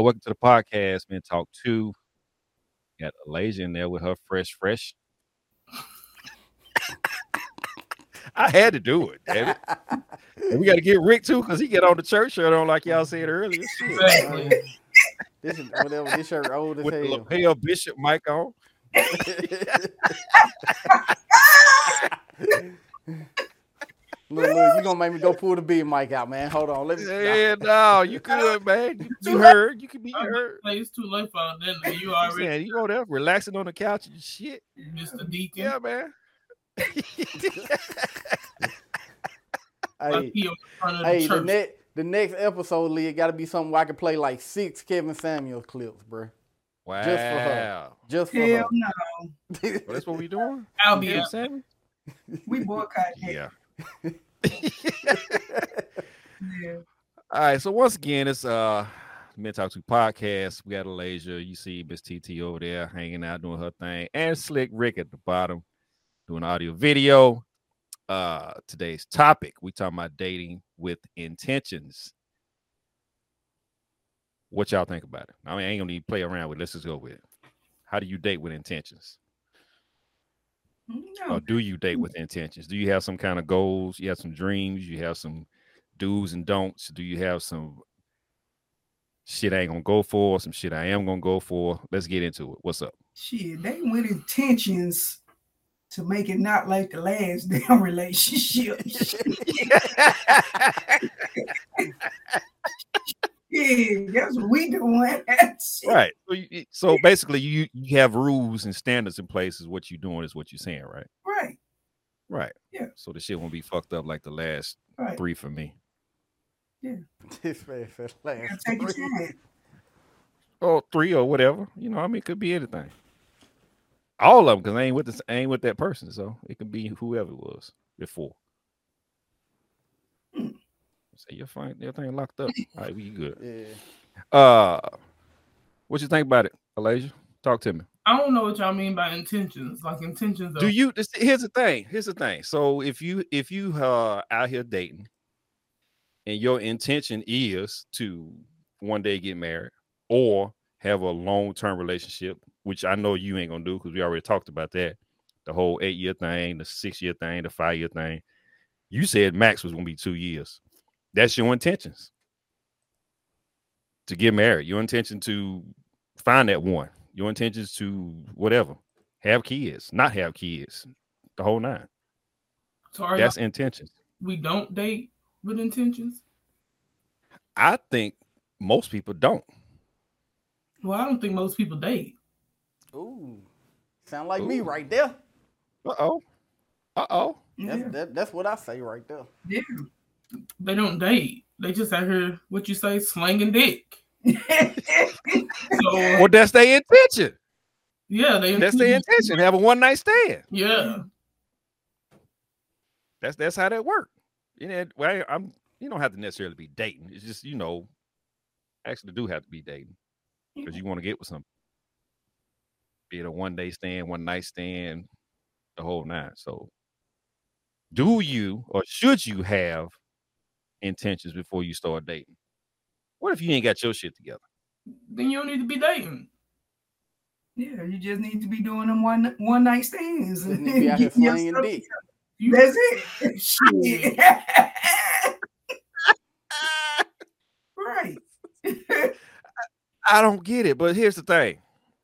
Welcome to the podcast, Men Talk 2. Got Alasia in there with her fresh. I had to do it, damn it. And we got to get Rick too, because he get on the church shirt on like y'all said earlier. Shit. Exactly. This is whatever. This shirt old as With the hell. lapel bishop mic on. Look, you gonna make me go pull the big mic out, man. Hold on, let me. Yeah, no, you could, man. You be heard. You can be heard. It's too late for then. You I'm already saying, you over there relaxing on the couch and shit. Mr. Deacon. Yeah, man. Hey, He on the front of the hey, church. the next episode, Lee, got to be something where I can play like 6 Kevin Samuels clips, bro. Wow. Just for her. Just for Hell her. no. Well, that's what we doing? I'll be Yeah, out. Sammy? We boycott that. Yeah. Yeah. All right, so once again, it's Men Talk 2 podcast. We got Alasia. You see Miss TT over there hanging out doing her thing, and Slick Rick at the bottom doing audio video. Today's topic, we talking about dating with intentions. What y'all think about it? I mean, I ain't gonna need to play around with it. Let's just go with it. How do you date with intentions? No. Or do you date with intentions? Do you have some kind of goals? You have some dreams? You have some do's and don'ts? Do you have some shit I ain't gonna go for, some shit I am gonna go for? Let's get into it. What's up? Shit, they with intentions to make it not like the last damn relationship. Yeah, that's what we doing. Shit. Right. So basically, you have rules and standards in place. Is what you're doing, is what you're saying, right? Right. Right. Yeah. So the shit won't be fucked up like the last Right. 3 for me. This man said Gotta last take your 3. time. Or 3 or whatever. You know, I mean, it could be anything. All of them, because I ain't with that person, so it could be whoever it was before. Say you're fine, everything locked up. All right, we good. Yeah. What you think about it, Alasia? Talk to me. I don't know what y'all mean by intentions. Like intentions of Do you? Here's the thing. So if you out here dating, and your intention is to one day get married or have a long-term relationship, which I know you ain't gonna do because we already talked about that. The whole 8-year thing, the 6-year thing, the 5-year thing. You said max was gonna be 2 years. That's your intentions to get married. Your intention to find that one. Your intentions to whatever, have kids, not have kids, the whole 9. so That's intentions. we don't date with intentions. I think most people don't. Well, I don't think most people date. Ooh. Sound like me Ooh. right there. Uh-oh. Yeah. That's what I say right there. Yeah. They don't date. They just out here, what you say, slinging dick. So Well, that's their intention. yeah, That's their intention. Have a one-night stand. Yeah. That's how that works. You know, you don't have to necessarily be dating. It's just, actually do have to be dating because you want to get with something. Be it a one-day stand, one-night stand, the whole 9. So do you or should you have intentions before you start dating? What if you ain't got your shit together? Then you don't need to be dating. Yeah, you just need to be doing them one night stands. Just need to be out here Getting your slinging stuff dick. together. That's it. Shit. Right. I don't get it, but here's the thing.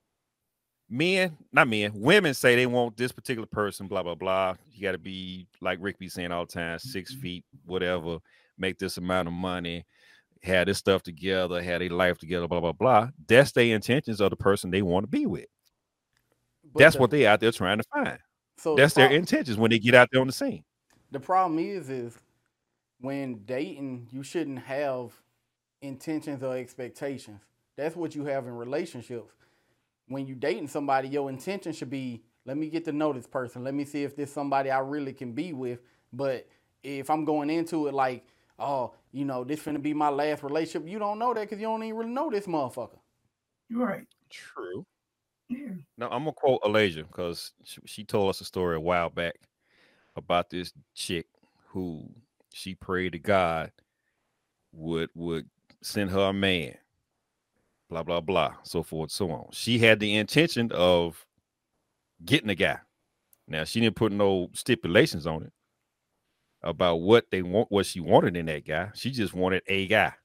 Women say they want this particular person, blah, blah, blah. You got to be, like Rick be saying all the time, 6 feet, whatever, make this amount of money, have this stuff together, have their life together, blah, blah, blah. That's their intentions of the person they want to be with. But That's what they out there trying to find. So That's their intentions when they get out there on the scene. The problem is when dating, you shouldn't have intentions or expectations. That's what you have in relationships. When you dating somebody, your intention should be, let me get to know this person. Let me see if this is somebody I really can be with. But if I'm going into it like, oh, this finna be my last relationship, you don't know that because you don't even really know this motherfucker. Right. True. Yeah. Now, I'm going to quote Alasia because she told us a story a while back about this chick who she prayed to God would send her a man. blah, blah, blah, so forth, so on. She had the intention of getting a guy. Now, she didn't put no stipulations on it about what she wanted in that guy. She just wanted a guy.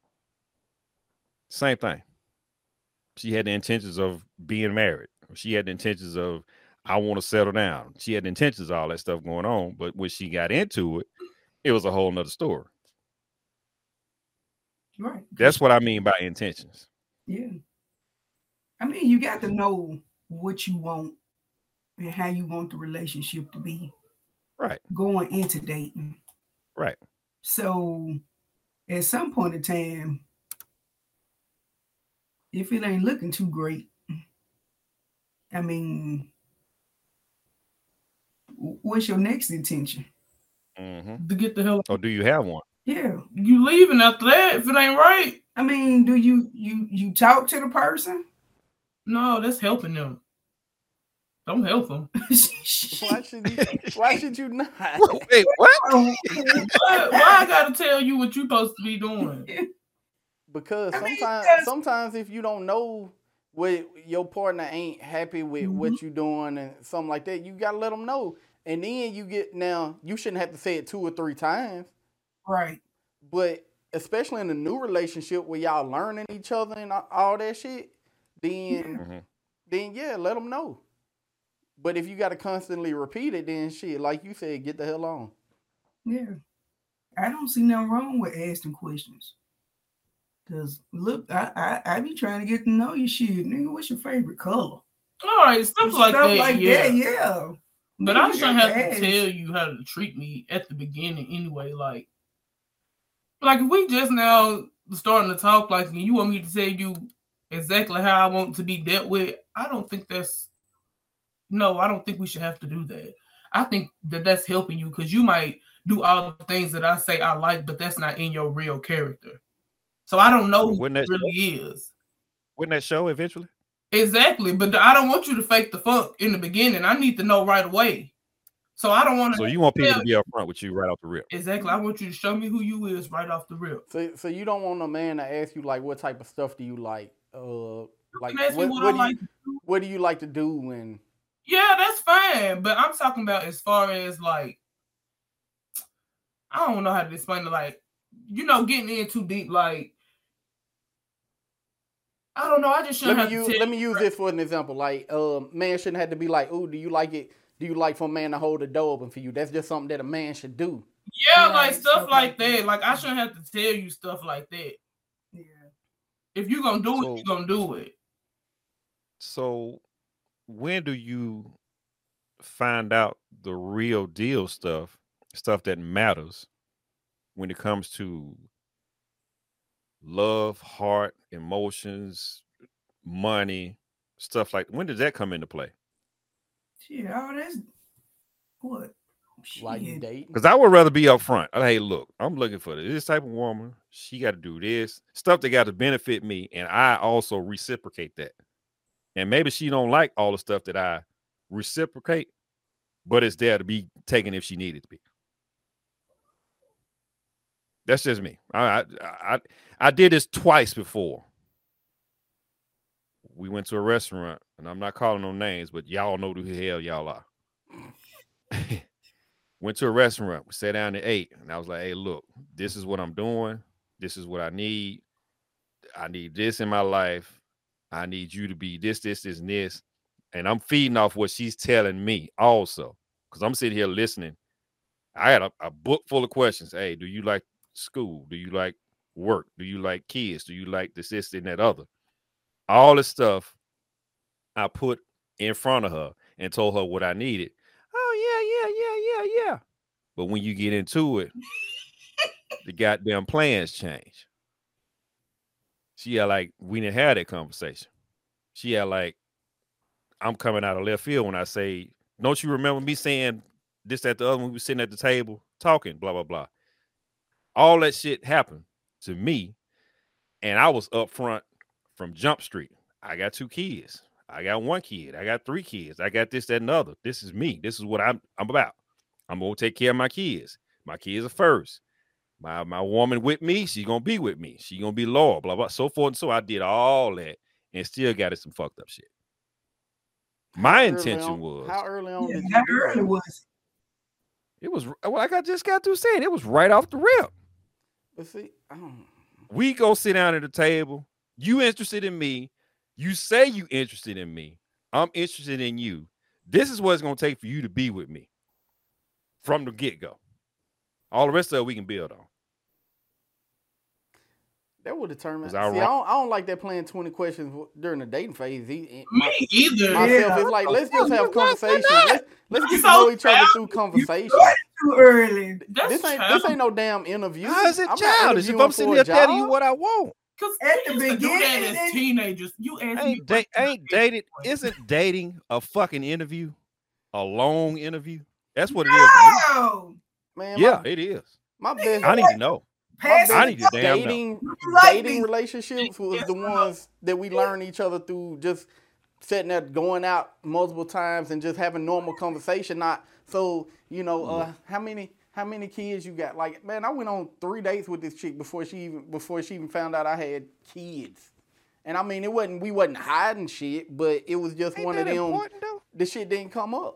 Same thing. She had the intentions of being married. She had the intentions of, I want to settle down. She had the intentions of all that stuff going on. But when she got into it, it was a whole nother story. Right. That's what I mean by intentions. Yeah. I mean, you got to know what you want and how you want the relationship to be. Right. Going into dating. Right. So at some point in time, if it ain't looking too great, I mean, what's your next intention? To get the hell out. Or do you have one? Yeah. You leaving after that if it ain't right. I mean, do you talk to the person? No, that's helping them. Don't help them. Why should you not? Wait, what? Why I gotta tell you what you supposed to be doing? Because sometimes if you don't know what your partner ain't happy with what you doing and something like that, you gotta let them know. And then you shouldn't have to say it 2 or 3 times. Right. But especially in a new relationship where y'all learning each other and all that shit, then let them know. But if you got to constantly repeat it, then shit, like you said, get the hell on. Yeah. I don't see nothing wrong with asking questions. Because, look, I be trying to get to know you shit. Nigga, what's your favorite color? All right, stuff like that, yeah. But I shouldn't have to tell you how to treat me at the beginning anyway. Like if we just now starting to talk like me, you want me to tell you exactly how I want to be dealt with, I don't think we should have to do that. I think that's helping you because you might do all the things that I say I like, but that's not in your real character. So I don't know who it really is. Wouldn't that show eventually? Exactly, but I don't want you to fake the funk in the beginning. I need to know right away. So I don't want to. So you want people to be upfront with you right off the rip? Exactly. I want you to show me who you is right off the rip. So you don't want a man to ask you like what type of stuff do you like? Like what do you like to do when? Yeah, that's fine. But I'm talking about as far as like, I don't know how to explain it. Like, getting in too deep. Like, I don't know. I just shouldn't let me use this for an example. Like, man shouldn't have to be like, "Oh, do you like it? Do you like for a man to hold the door open for you?" That's just something that a man should do. Yeah, like stuff like that. Like I shouldn't have to tell you stuff like that. Yeah. If you're gonna do it, you're gonna do it. So when do you find out the real deal stuff that matters when it comes to love, heart, emotions, money, stuff like when does that come into play? Yeah, that's what. Like you date? Because I would rather be upfront. Hey, look, I'm looking for this type of woman. She got to do this stuff that got to benefit me, and I also reciprocate that. And maybe she don't like all the stuff that I reciprocate, but it's there to be taken if she needed to be. That's just me. I did this twice before. We went to a restaurant, and I'm not calling no names, but y'all know who the hell y'all are. Went to a restaurant. We sat down and ate, and I was like, "Hey, look, this is what I'm doing. This is what I need. I need this in my life. I need you to be this, this, this, and this." And I'm feeding off what she's telling me also, because I'm sitting here listening. I had a book full of questions. Hey, do you like school? Do you like work? Do you like kids? Do you like this, and that other? All this stuff I put in front of her and told her what I needed. Oh, yeah. But when you get into it, the goddamn plans change. She had like, we didn't have that conversation. She had like, I'm coming out of left field when I say, don't you remember me saying this, that, the other when we were sitting at the table talking, blah, blah, blah. All that shit happened to me. And I was up front from Jump Street. I got 2 kids. I got 1 kid. I got 3 kids. I got this, that, and the other. This is me. This is what I'm about. I'm going to take care of my kids. My kids are first. My woman with me, she gonna be with me. She gonna be loyal, blah blah, so forth and so. I did all that and still got it some fucked up shit. My intention was how early on did you how do early that? was it was like I just got through saying, it was right off the rip. But see, We go sit down at the table. You interested in me? You say you interested in me. I'm interested in you. This is what it's gonna take for you to be with me from the get-go. All the rest of it we can build on. that would determine. Was See, I I wrong? don't like that playing 20 questions during the dating phase. Me either. Myself is like, let's just have conversations. Let's get to So know each other childish. through conversation. too early. That's This ain't no damn interview. How is it I'm not childish if interviewing I'm sitting for a there telling you job. what I want? Because At we the used to do that beginning, as teenagers. You asked me. Ain't dated? Isn't dating a fucking interview? A long interview? That's what it is. to me. Oh, Man, Yeah, it is. my best I need to know. pass I it. need to damn know. dating like dating me. relationships was the ones that we learned each other through just sitting there going out multiple times and just having normal conversation. Not so, how many kids you got? Like, man, I went on 3 dates with this chick before she even found out I had kids. And I mean, we wasn't hiding shit, but it was just Ain't one of that them. important though? The shit didn't come up.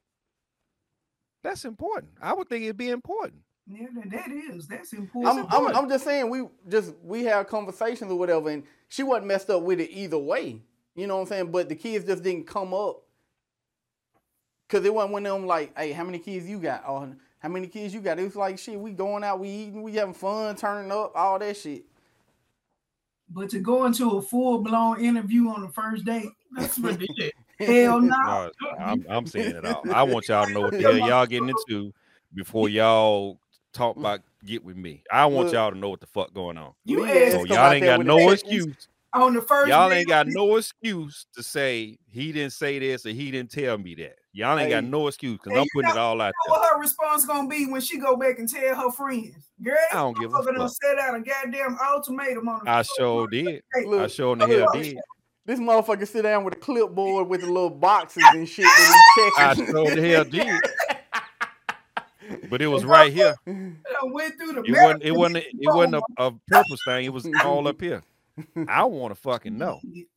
That's important. I would think it'd be important. Yeah, that's important. I'm just saying we have conversations or whatever, and she wasn't messed up with it either way. You know what I'm saying? But the kids just didn't come up because it wasn't one of them like, hey, how many kids you got? Or how many kids you got? It was like, shit, we going out, we eating, we having fun, turning up, all that shit. But to go into a full-blown interview on the first date, That's ridiculous. hell no. No, I'm saying it all. I want y'all to know what the hell y'all getting into before y'all talk about get with me. I want Look, y'all to know what the fuck going on. You We asked So come y'all out ain't there got with no the checklist. excuse. On the first Y'all date, ain't got no excuse to say he didn't say this or he didn't tell me that. Y'all ain't got Hey. no excuse because And I'm you putting it all out there. what her response gonna be when she go back and tell her friends? Girl, I don't give a motherfucker done fuck. set out a goddamn ultimatum on the I first sure date. did. I Look, sure in the hell look, did. This motherfucker sit down with a clipboard with the little boxes and shit that he I checking. sure the hell did. But it was right here. I went through the It wasn't a purpose thing. It was all up here. I want to fucking know.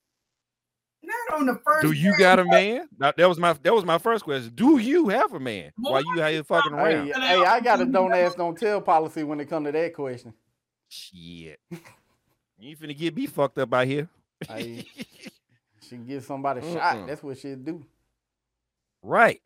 Not on the first Do you date. got a man? That was my first question. Do you have a man? While you out here fucking around? Hey, I got a don't ask, don't tell policy when it come to that question. Shit. You ain't finna get me fucked up out here. Hey, she give somebody a shot. That's what she'll do. Right.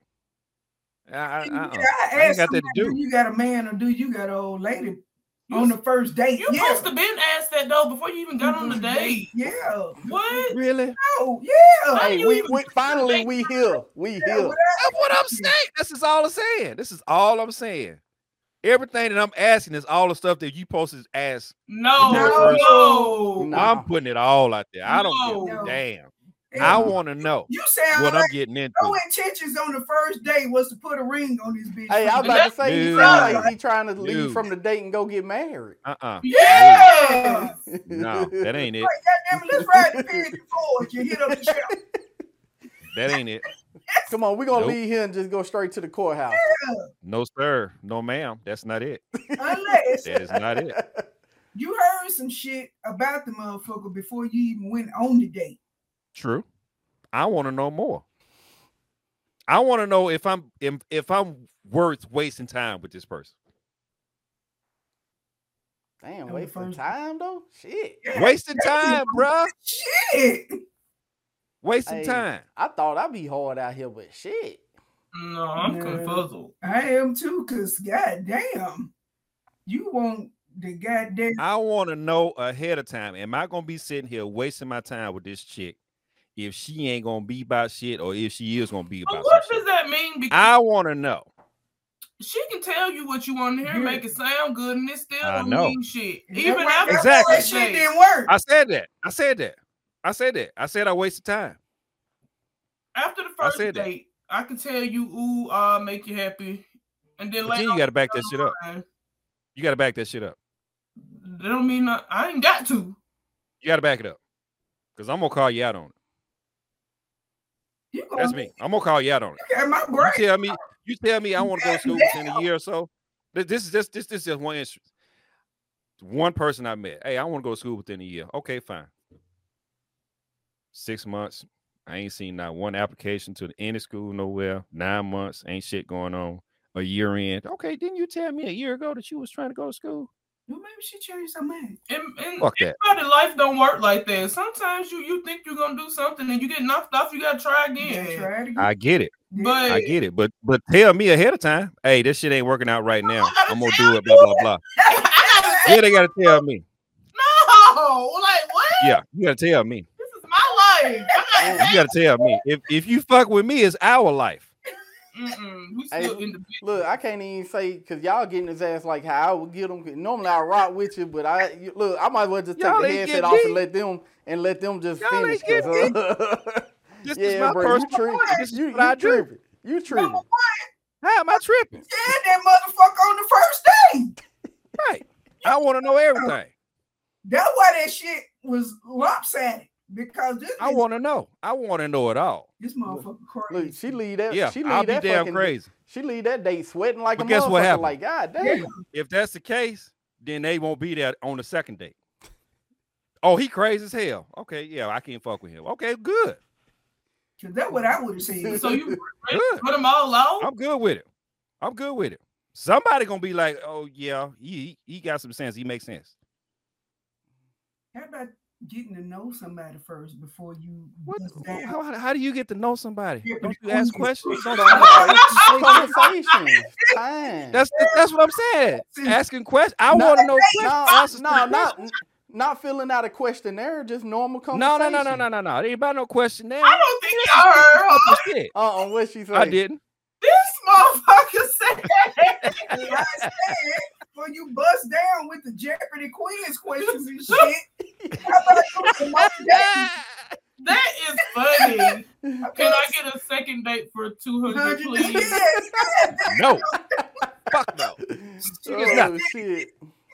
I ain't got that to do. Do you got a man or do you got an old lady on the first date? You supposed to been asked that though before you even got on the date. Yeah. What? Really? Oh, yeah. Hey, we finally we here. We here. That's what I'm saying. This is all I'm saying. This is all I'm saying. Everything that I'm asking is all the stuff that you posted ask. No. I'm putting it all out there. I don't give No. a damn. Yeah. I want to know You sound what I'm like getting into. no intentions on the first date was to put a ring on this bitch. Hey, I was about to say, he Dude. sound like he trying to leave Dude. from the date and go get married. Yeah. No, that ain't it. Goddamn it, let's ride the pigeon forward. You hit up the shelf. That ain't it. Come on, we're gonna Nope. leave here and just go straight to the courthouse. No, sir. No, ma'am. That's not it. Unless That is not it. you heard some shit about the motherfucker before you even went on the date. True. I want to know more. I want to know if I'm worth wasting time with this person. Damn, On the wasting first- time though? Shit. Wasting time, bruh. Shit. Wasting Hey, time. I thought I'd be hard out here, but shit. No, I'm Nah. confuzzled. I am too, cause goddamn, you want the goddamn. I want to know ahead of time. Am I gonna be sitting here wasting my time with this chick if she ain't gonna be about shit, or if she is gonna be But about what some does shit? that mean? Because I want to know. she can tell you what you want to hear, and make it sound good, and it still I don't know. mean shit. That's Even why- after that's why Exactly. that shit didn't work. I said that. I said I wasted time. after the I first said that. date, I can tell you, ooh, make you happy, and then But later then you got to back that shit up. on, You got to back that shit up. that don't mean I ain't got to. You got to back it up. Because I'm going to call you out on it. You That's gonna me. I'm going to call you out on it. look at my brain. You tell me I want to go to school within a year or so. This is just one instance. one person I met. Hey, I want to go to school within a year. Okay, fine. 6 months. I ain't seen not one application to any school nowhere. 9 months. Ain't shit going on. A year in. Okay, didn't you tell me a year ago that you was trying to go to school? Well, maybe she changed her mind. And Fuck that. everybody life don't work like that. Sometimes you think you're gonna do something and you get knocked off. You gotta try again. Yeah, try it again. I get it. But I get it. But tell me ahead of time. Hey, this shit ain't working out right now. I'm gonna do it. Blah blah blah. Yeah, they gotta tell me. no, like what? Yeah, you gotta tell me. This is my life. You gotta tell me. If you fuck with me, it's our life. We Hey, still individual. Look, I can't even say because y'all getting his ass like how I would get him. Normally I rock with you, but I might as well just take Y'all the ain't headset get off deep. and let them just Y'all finish. ain't get 'cause, This is yeah, my bro, you personal tripping. point. This is You what I do. tripping. You tripping. How am I tripping? Yeah, that motherfucker on the first day. Right. I want to know everything. That's why that shit was lopsided. Because this I want to know. I want to know it all. this motherfucker crazy. Look, she leave that. Yeah, she leave I'll be that damn fucking, crazy. She leave that date sweating like But a guess what motherfucker. happened? Like God damn. Yeah. If that's the case, then they won't be there on the second date. Oh, he crazy as hell. Okay, yeah, I can't fuck with him. Okay, good. Cause that's what I would have said. So you ready to Good. put them all out? I'm good with it. I'm good with it. Somebody gonna be like, oh yeah, he got some sense. He makes sense. How about getting to know somebody first before you What? bust down? How do you get to know somebody? Yeah, Don't but you ask the questions? Don't Conversations. Time. That's what I'm saying. See, Asking questions. I No, want to know questions. No, not filling out a questionnaire, just normal No. conversation. No. There ain't about no questionnaire. I don't think y'all heard her. Shit. What she said? I didn't. This motherfucker said. I said, for you bust down with the Jeopardy quiz questions and shit. How about you some more dates? That is funny. Can I get a second date for 200, please? No. Fuck no. Oh shit.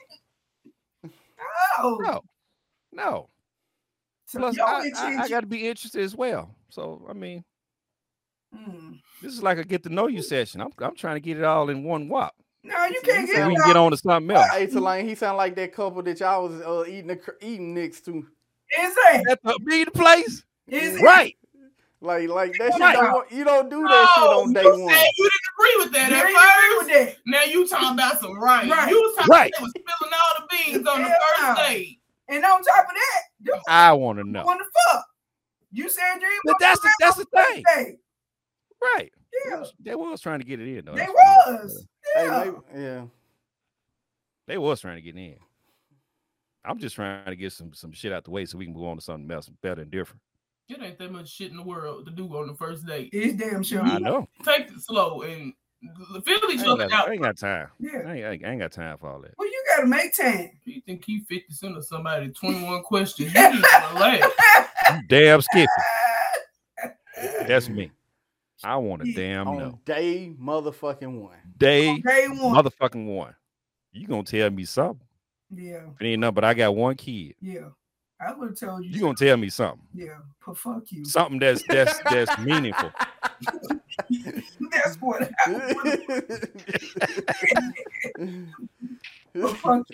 Oh, No. so Plus, your I intention- got to be interested as well. So, I mean, Mm. this is like a get to know you session. I'm trying to get it all in one whop. No, you can't So get we it can get on to something else. Hey, Tulane, he sound like that couple that y'all was eating next to. Is it? At the meeting place? Is it? Right. Like that shit. Right. You don't do that shit on day you one. said you didn't agree with that You at ain't agree first. with that. Now you talking about some right. Right. You was talking Right. about was spilling all the beans on the Hell first no. date. And on top of that, them I want to know. want to fuck. You said you ain't But that's the thing. thing. Right. Yeah, They was trying to get it in, though. they That's what was. Hey, Yeah. yeah. They was trying to get in. I'm just trying to get some shit out the way so we can move on to something else better and different. It ain't that much shit in the world to do on the first date. It's damn sure. I know. Take it slow and feel each I other out. ain't got time. Yeah. I ain't got time for all that. Well, you gotta make time. You think he 50 Cent or somebody 21 questions? You need to relax. You damn Skippy. That's me. I want to damn On know. day motherfucking one. Day Day one. motherfucking one. You gonna tell me something? Yeah, It ain't nothing, but I got one kid. yeah. I would have told you. You gonna tell me something? Yeah, but fuck you. Something that's meaningful. That's what I would fuck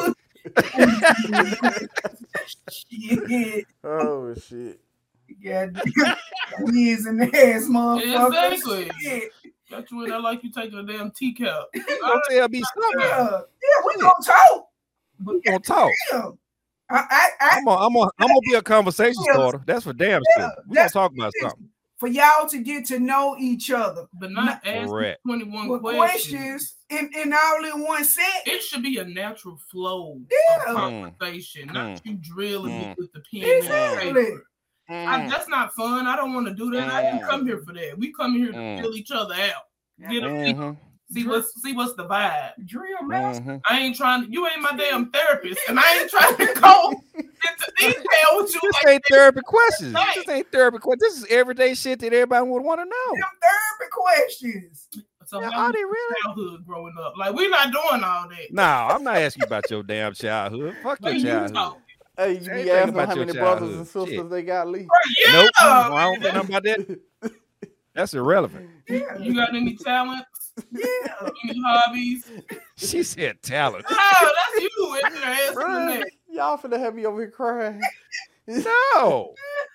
you. Shit. Oh shit. Goddamn. Whiz in the ass, motherfucker. Exactly. Shit. Got you in there like you taking a damn teacup. You gonna tell me something? Yeah, we gonna talk. But We gonna talk. goddamn, I I'm gonna be a conversation Yeah. starter. That's for damn Yeah, sure. We gonna that's talk about something. for y'all to get to know each other. But not asking Correct. 21 With questions. questions in all in one set. It should be a natural flow Yeah. of conversation, not you drilling me with the pen and the Exactly. paper. That's not fun. I don't want to do that. I didn't come here for that. We come here to fill each other out. Get a see what's the vibe. Drill master. I ain't trying to. You ain't my damn therapist, and I ain't trying to go into detail with you. This Like ain't therapy questions. Right. This ain't therapy questions. This is everyday shit that everybody would want to know. Them therapy questions. so Yeah, how are was they your really? childhood growing up? Like we're not doing all that. No, I'm not asking you about your damn childhood. Fuck your Like, you childhood. talk. Hey, you Ain't be thinking asking about how your many brothers and childhood. sisters Shit. they got, Lee? Yeah, Nope. I man. don't think nothing about that. That's irrelevant. Yeah. You got any talents? Yeah. Any hobbies? She said talent. Oh, that's you in there asking Bruh, that. y'all finna have me over here crying. No,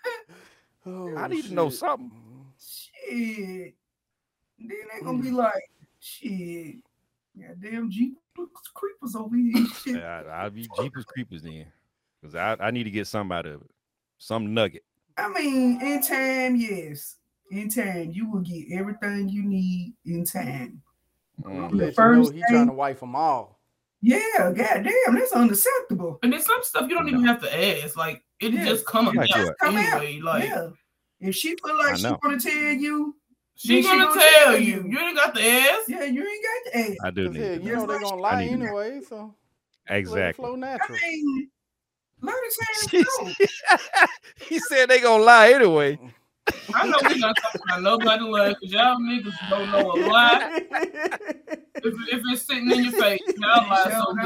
Oh, I need to know shit. something. Shit. Then they gonna be like, shit. Goddamn Jeep creepers over here. and Shit. I'll be Jeepers Creepers then, because I need to get something out of it, some nugget. I mean, in time, yes. In time, you will get everything you need in time. Mm. The Let you know first he day- trying to wife them all. Yeah, goddamn, that's unacceptable. And there's some stuff you don't even have to ask. Like it Yeah. just come Like out what? Come anyway. out. Like Yeah. If she feel I like she know. gonna tell you, she then gonna tell you. You ain't got to ask. Yeah, you ain't got to ask. I do 'Cause need hell, to you know. know they gonna I lie need to know. anyway, so let it Exactly. flow I natural. mean, let it say no. He said they gonna lie anyway. I know we not talking about nobody lie because y'all niggas don't know a lie. If it's sitting in your face, y'all lie so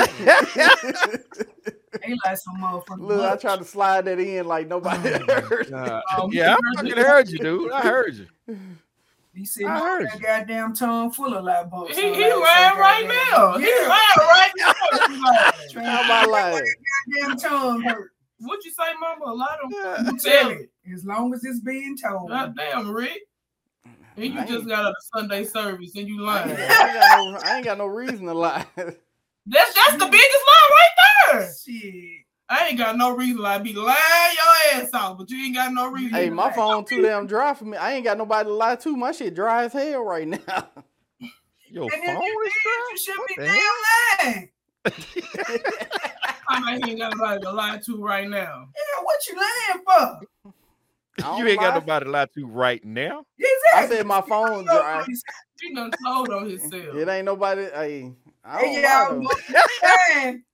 good. They like some motherfucking Look, I much. tried to slide that in like nobody heard. Yeah, I fucking heard you, dude. I heard you. He said, I "No, heard that you. goddamn tongue full of lie bumps." He lying right now. He lying right now. How am I lying? Goddamn tongue hurt. What you say, mama? A lot of Yeah. you tell it. As long as it's being told. God damn, Rick. And you I just ain't- got out of Sunday service and you I lying. I ain't got no reason to lie. That's the biggest lie right there. Shit. I ain't got no reason to lie. Be lying your ass off, but you ain't got no reason. Hey, to my lie. phone too damn dry for me. I ain't got nobody to lie to. My shit dry as hell right now. Your And phone if you is did, dry? you should What be the damn hell? lying. I ain't got nobody to lie to right now. Yeah, what you lying for? I You don't ain't got lie. nobody to lie to right now. I Exactly. said my phone dry. He done told on himself. It ain't nobody. Hey, I Hey, don't y'all, lie what you lying?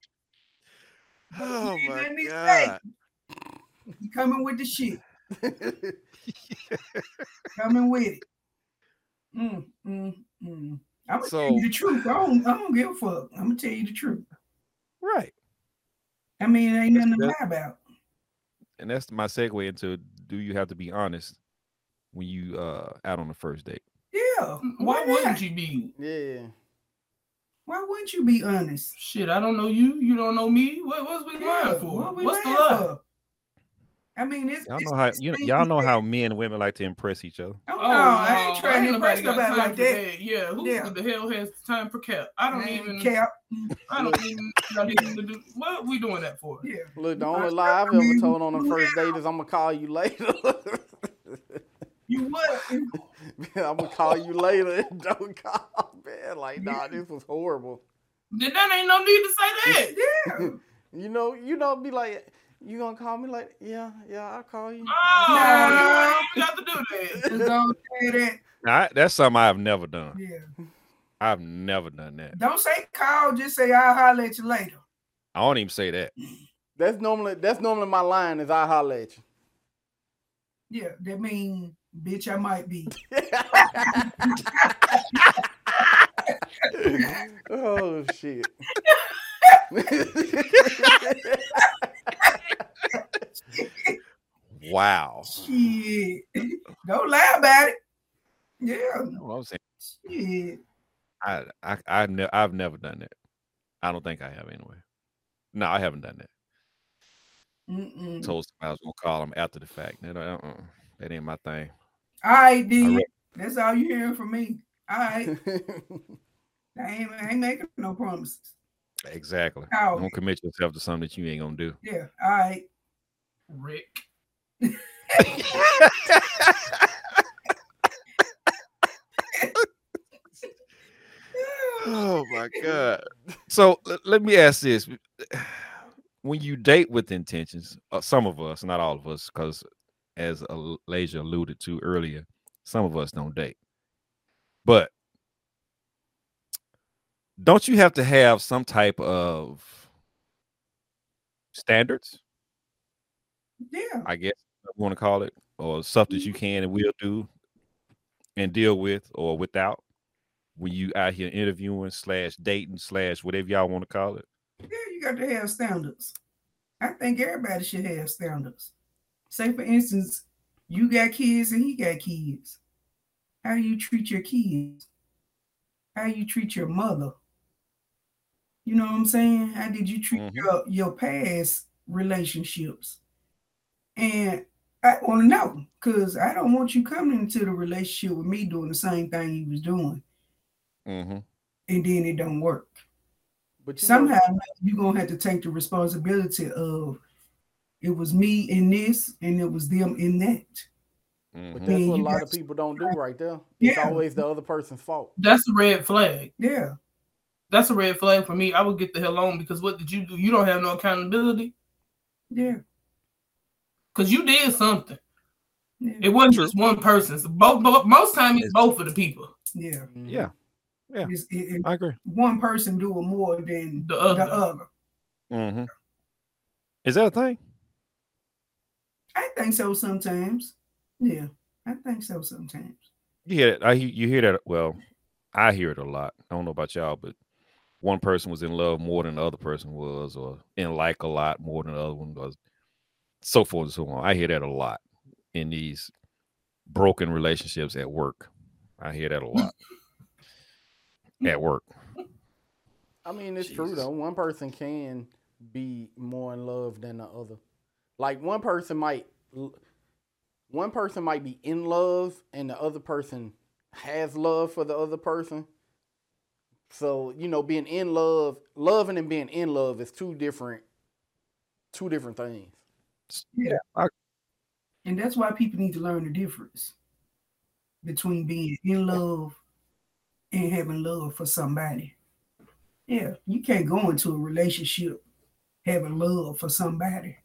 Oh You my let me god. You coming with the shit. though. Coming with it. I'm gonna So- tell you the truth. I don't give a fuck. I'm gonna tell you the truth. Right. I mean, ain't nothing to That's- lie about. And that's my segue into, do you have to be honest when you out on the first date? Yeah. Why not? wouldn't you be? Yeah. Why wouldn't you be honest? Shit, I don't know you. You don't know me. What's we lying for? What we What's the lying lie? for? I mean, it's Y'all it's- know how it's y'all know things how men and women like to impress each other. that- Oh, no, I ain't trying to nobody impress got nobody time like for that. Yeah, who Yeah. the hell has time for cap? I don't even. Cap. I don't even got anything to do. What we doing that for? Yeah. Look, the only lie I've ever told on the first date is I'm gonna call you later. You what? I'm gonna call you later. Don't call, man. Like, nah, this was horrible. Then that ain't no need to say that. Yeah. You know, be like, you gonna call me? Like, yeah, I'll call you. Oh, you ain't got to do that. Just don't say that. Now, that's something I've never done. Yeah. I've never done that. Don't say call, just say I'll holler at you later. I don't even say that. That's normally my line is I holler at you. Yeah, that mean, bitch, I might be. Oh shit. Wow. Shit. Don't lie about it. Yeah. You know what I'm saying? Shit. I've never done that. I don't think I have anyway. No, I haven't done that. Told somebody I was gonna call them after the fact. That ain't my thing. All right, D. re- That's all you hearing from me. All right. I ain't making no promises. Exactly. Call me. Don't commit yourself to something that you ain't gonna do. Yeah. All right. Rick. Oh my god. So let me ask this: when you date with intentions, some of us, not all of us, because as Elijah alluded to earlier, some of us don't date. But don't you have to have some type of standards? Yeah. I guess you want to call it, or stuff that you can and will do and deal with or without when you out here interviewing / dating / whatever y'all want to call it. Yeah, you got to have standards. I think everybody should have standards. Say, for instance, you got kids and he got kids. How do you treat your kids? how you treat your mother. You know what I'm saying? How did you treat your past relationships? And I want to know, because I don't want you coming into the relationship with me doing the same thing you was doing. Mm-hmm. And then it don't work. But somehow you're going to have to take the responsibility of it was me in this and it was them in that. But that's what a lot of people don't do right there. It's always the other person's fault. That's a red flag. Yeah. That's a red flag for me. I would get the hell on, because what did you do? You don't have no accountability. Yeah. Because you did something. Yeah. It wasn't just one person. So most times it's both of the people. Yeah. Yeah. Yeah. I agree. One person doing more than the other. Mm-hmm. Is that a thing? I think so sometimes. Yeah. I think so sometimes. You hear that? You hear that? Well, I hear it a lot. I don't know about y'all, but one person was in love more than the other person was, or in like a lot more than the other one was, so forth and so on. I hear that a lot in these broken relationships at work. I hear that a lot at work. I mean, it's true though. One person can be more in love than the other. Like one person might be in love and the other person has love for the other person. So, being in love, loving and being in love is two different things. Yeah. And that's why people need to learn the difference between being in love and having love for somebody. Yeah. You can't go into a relationship having love for somebody.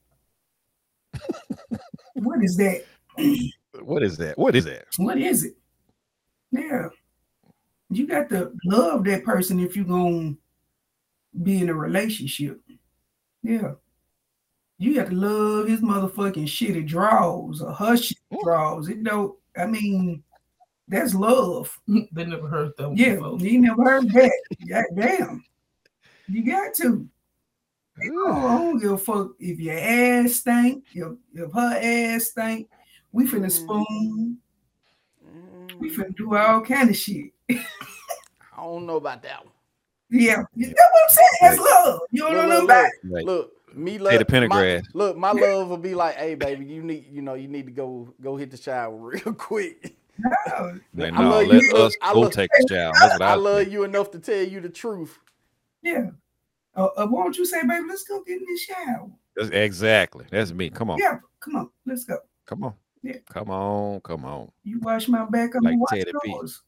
What is that? What is that? What is that? What is it? Yeah. You got to love that person if you're going to be in a relationship. Yeah. You got to love his motherfucking shitty draws or her shitty draws. That's love. They never heard that one before. You never heard that. God damn. You got to. I don't give a fuck if your ass stink, if her ass stink. We finna spoon. We finna do all kind of shit. I don't know about that one. Yeah, that's what I'm saying. That's love. You don't know about it. Look, me love. Hey, the Pentagram. My love will be like, hey, baby, you need to go hit the shower real quick. No, let us go take a shower. That's what I love you enough to tell you the truth. Yeah. Won't you say, baby, let's go get in the shower? Exactly. That's me. Come on. Yeah, come on. Let's go. Come on. Yeah. Come on. You wash my back, I'm like wash Teddy yours.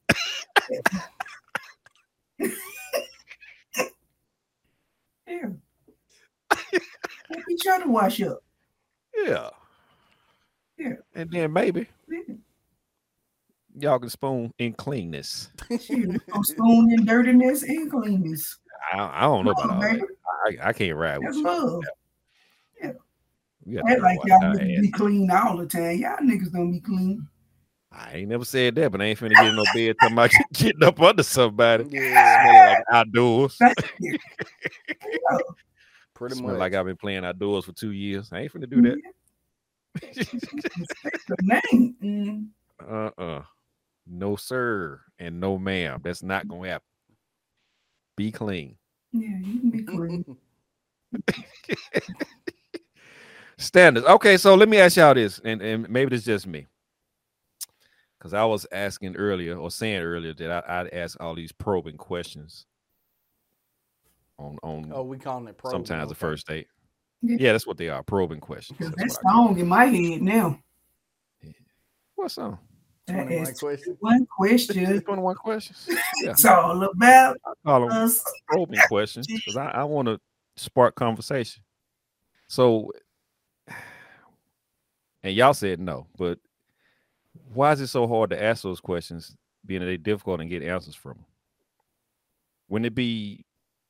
Yeah. We try to wash up. Yeah. Yeah. And then maybe y'all can spoon in cleanness. I'm spoon in dirtiness and cleanness. I don't know about all that. I can't ride with you. That's love. Yeah. That like y'all niggas be clean all the time. Y'all niggas don't be clean. I ain't never said that, but I ain't finna get in no bed talking about getting up under somebody. Smelling like outdoors. Pretty Smell much. like I've been playing outdoors for 2 years. I ain't finna do that. No sir and no ma'am. That's not gonna happen. Be clean. Yeah, you can be clean. Standards. Okay, so let me ask y'all this, and maybe it's just me. Because I was asking earlier or saying earlier that I'd ask all these probing questions on we calling it probing. Sometimes the first date. Yeah, that's what they are, probing questions. That's song in my head now. What song? 21 questions. 21 questions. 21 questions. Yeah. It's all about I call them us. probing questions because I want to spark conversation. So, and y'all said no, but why is it so hard to ask those questions, being that they're difficult and get answers from them? Wouldn't it be?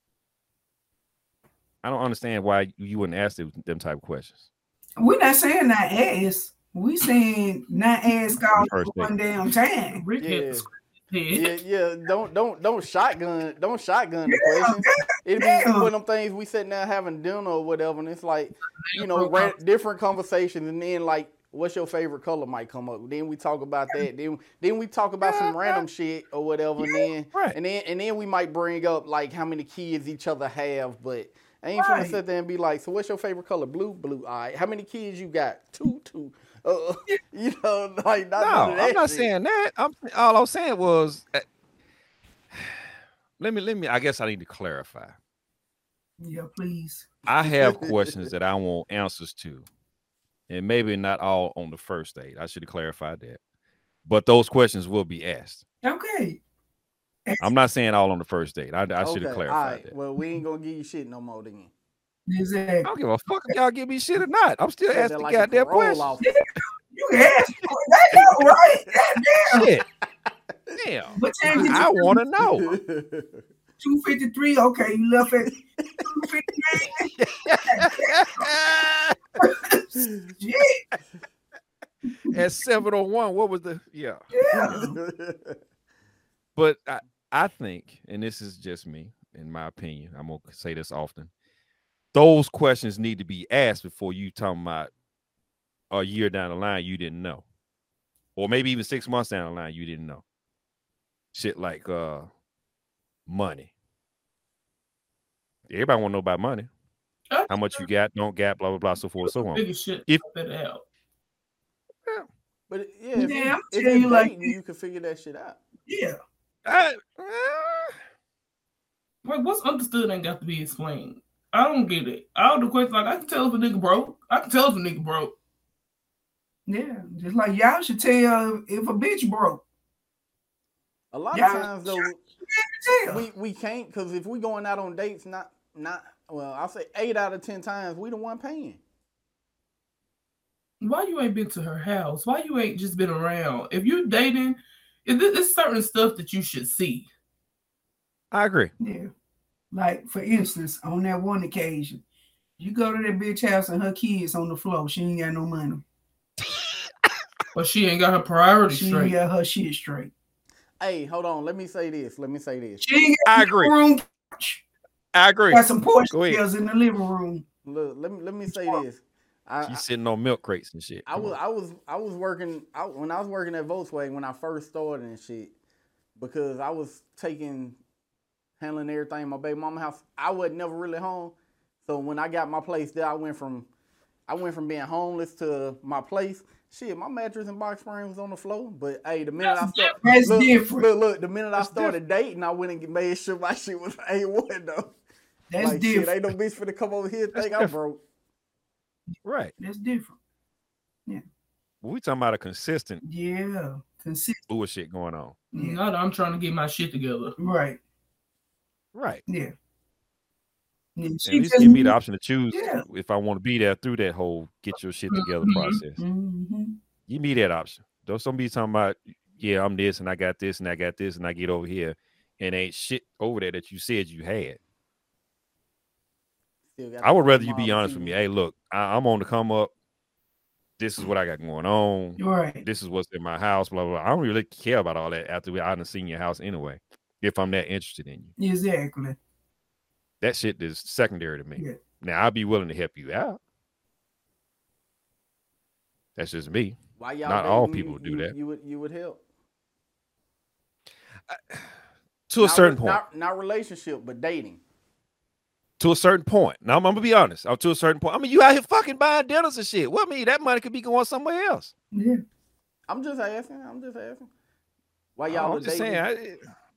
I don't understand why you wouldn't ask them type of questions. We're not saying not ask. We saying not ask all one damn time. Yeah. Don't shotgun the question. It'd be one of them things we sitting there having dinner or whatever, and it's like, different conversations, and then like what's your favorite color might come up. Then we talk about that. Then we talk about some random shit or whatever. And then we might bring up like how many kids each other have. But I ain't finna sit there and be like, so what's your favorite color? Blue. All right. How many kids you got? Two. You know, like I'm not saying that. All I was saying was, let me. I guess I need to clarify. Yeah, please. I have questions that I want answers to, and maybe not all on the first date. I should have clarified that, but those questions will be asked. Okay. I'm not saying all on the first date. I should have clarified right. that. Well, we ain't gonna give you shit no more then. Exactly. I don't give a fuck if y'all give me shit or not. I'm still asking the goddamn questions. You asked that, right? Goddamn. Shit. Damn. What time did I want to know. 2:53. Okay, you left at 2:59. Shit. At 7:01, what was the yeah. But I think, and this is just me, in my opinion, I'm gonna say this often. Those questions need to be asked before you talking about a year down the line you didn't know, or maybe even 6 months down the line you didn't know. Shit like money. Everybody want to know about money. How much you got, don't got, blah blah blah, so forth, so on. Biggest shit that out. Yeah. But if you you like you can figure that shit out. Yeah. Wait, what's understood ain't got to be explained. I don't get it. All the questions, like, I can tell if a nigga broke. Yeah, just like y'all should tell if a bitch broke. A lot of times though, we can't, because if we going out on dates, I'll say 8 out of 10 times we the one paying. Why you ain't been to her house? Why you ain't just been around? If you're dating, there's certain stuff that you should see. I agree. Yeah. Like, for instance, on that one occasion, you go to that bitch house and her kids on the floor. She ain't got no money. But she ain't got her priorities straight. She ain't got her shit straight. Hey, hold on. Let me say this. She ain't got I agree. Room. I agree. Got some porcelains in the living room. Look, let me say this. She's sitting on milk crates and shit. I was working when I was working at Volkswagen when I first started and shit, because I was handling everything in my baby mama house. I wasn't never really home. So when I got my place there, I went from being homeless to my place. Shit, my mattress and box spring was on the floor. But hey, the minute the minute I started dating, I went and made sure my shit was A1 though. That's like, different. Shit, ain't no bitch finna come over here and think I'm broke. Right. That's different. Yeah. We talking about a consistent bullshit going on. Yeah. Not I'm trying to get my shit together. Right. Yeah. At least give me the option to choose if I want to be there through that whole get your shit together process. Mm-hmm. Give me that option. Don't be talking about, yeah, I'm this and I got this and I got this and I get over here and ain't shit over there that you said you had. I would rather you be honest with me. Hey, look, I'm on the come up. This is what I got going on. Right. This is what's in my house, blah, blah, blah. I don't really care about all that after I done seen your house anyway, if I'm that interested in you. Exactly. That shit is secondary to me. Yeah. Now, I'll be willing to help you out. That's just me. Why y'all Not all people do that. You would help. To a certain point. Not relationship, but dating. To a certain point. Now, I'm going to be honest. To a certain point. I mean, you out here fucking buying dinners and shit. Well, I mean, that money could be going somewhere else. Yeah. I'm just asking. Why y'all I'm just dating? saying.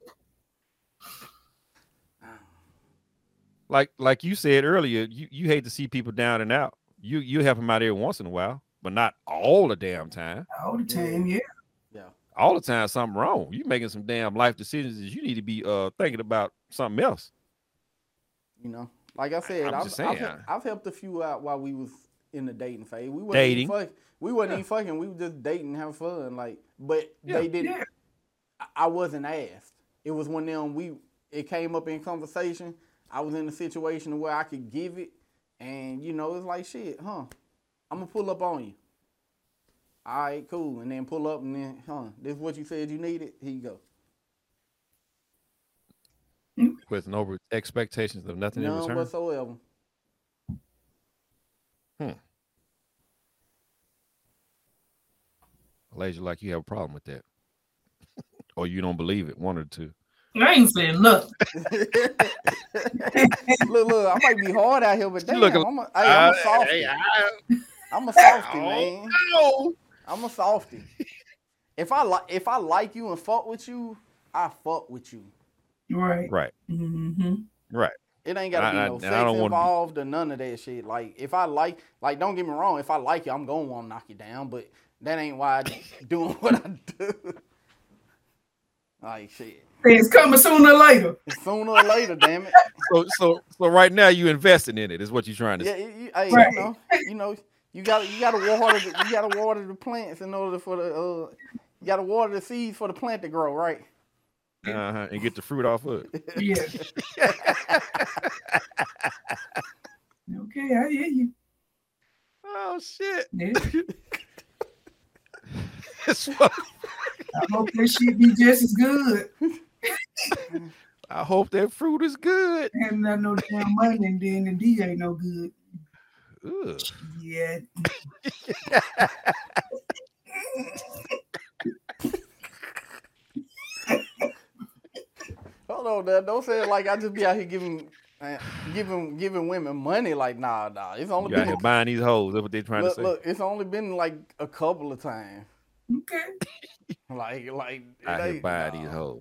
Like you said earlier, you hate to see people down and out. You help them out every once in a while, but not all the damn time. All the time, yeah. All the time, something wrong. You making some damn life decisions that you need to be thinking about something else. You know, like I said, I've helped a few out while we was in the dating phase. We wasn't even fucking. We were just dating, and having fun. Like, but they didn't. Yeah. I wasn't asked. It was when it came up in conversation. I was in a situation where I could give it, and you know, it's like shit, huh? I'm gonna pull up on you. All right, cool, and then pull up, and then, this is what you said you needed. Here you go. With no expectations of nothing in return? None whatsoever. Elijah, like you have a problem with that, or you don't believe it. One or two. I ain't saying nothing. Look, I might be hard out here, but damn, I'm a softy. I'm a softy, man. I'm a softy. If I like you and fuck with you, I fuck with you. Right. Mm-hmm. Right. It ain't gotta be no sex involved or none of that shit. Like if I like, don't get me wrong, if I like you, I'm gonna want to knock you down, but that ain't why I doing what I do. Like shit. It's coming sooner or later. Sooner or later, damn it. So right now you investing in it is what you're trying to say. Yeah, you know, you gotta water the plants in order for the you gotta water the seeds for the plant to grow, right? And get the fruit off of it. Yeah. Okay, I hear you. Oh shit. Yeah. I hope that shit be just as good. I hope that fruit is good. And not no damn money, and then the D ain't no good. Ugh. Yeah. Hold on, now. Don't say it like I just be out here giving women money. Like, nah. It's only you been out here buying these hoes. That's what they're trying to say. Look, it's only been like a couple of times. Okay. Like out here buying these hoes.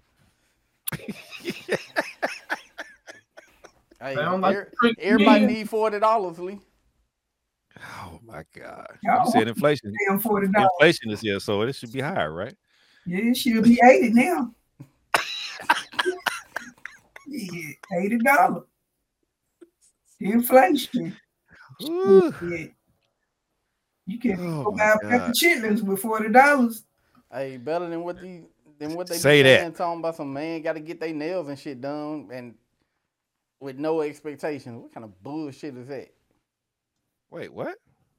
Hey, everybody need $40, Lee. Oh my God! Y'all You said inflation. Damn $40. Inflation is here, so it should be higher, right? Yeah, it should be $80 now. Yeah, $80. Inflation. Ooh. Yeah. You can't go buy a pack of chitlins with $40. Hey, better than what they say be saying, that. talking about some man got to get their nails and shit done and with no expectations. What kind of bullshit is that? Wait, what?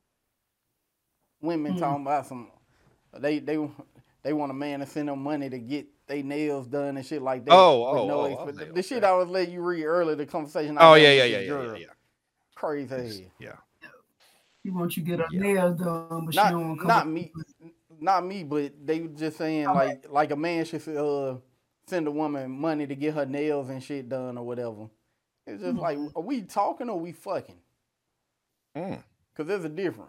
Women talking about some they want a man to send them money to get their nails done and shit like that. The shit I was letting you read earlier, the conversation. Yeah. Crazy. Yeah. He wants you to get her nails done, but she don't want to come. Not me, but they were just saying like a man should send a woman money to get her nails and shit done or whatever. It's just like, are we talking or we fucking? Because there's a difference.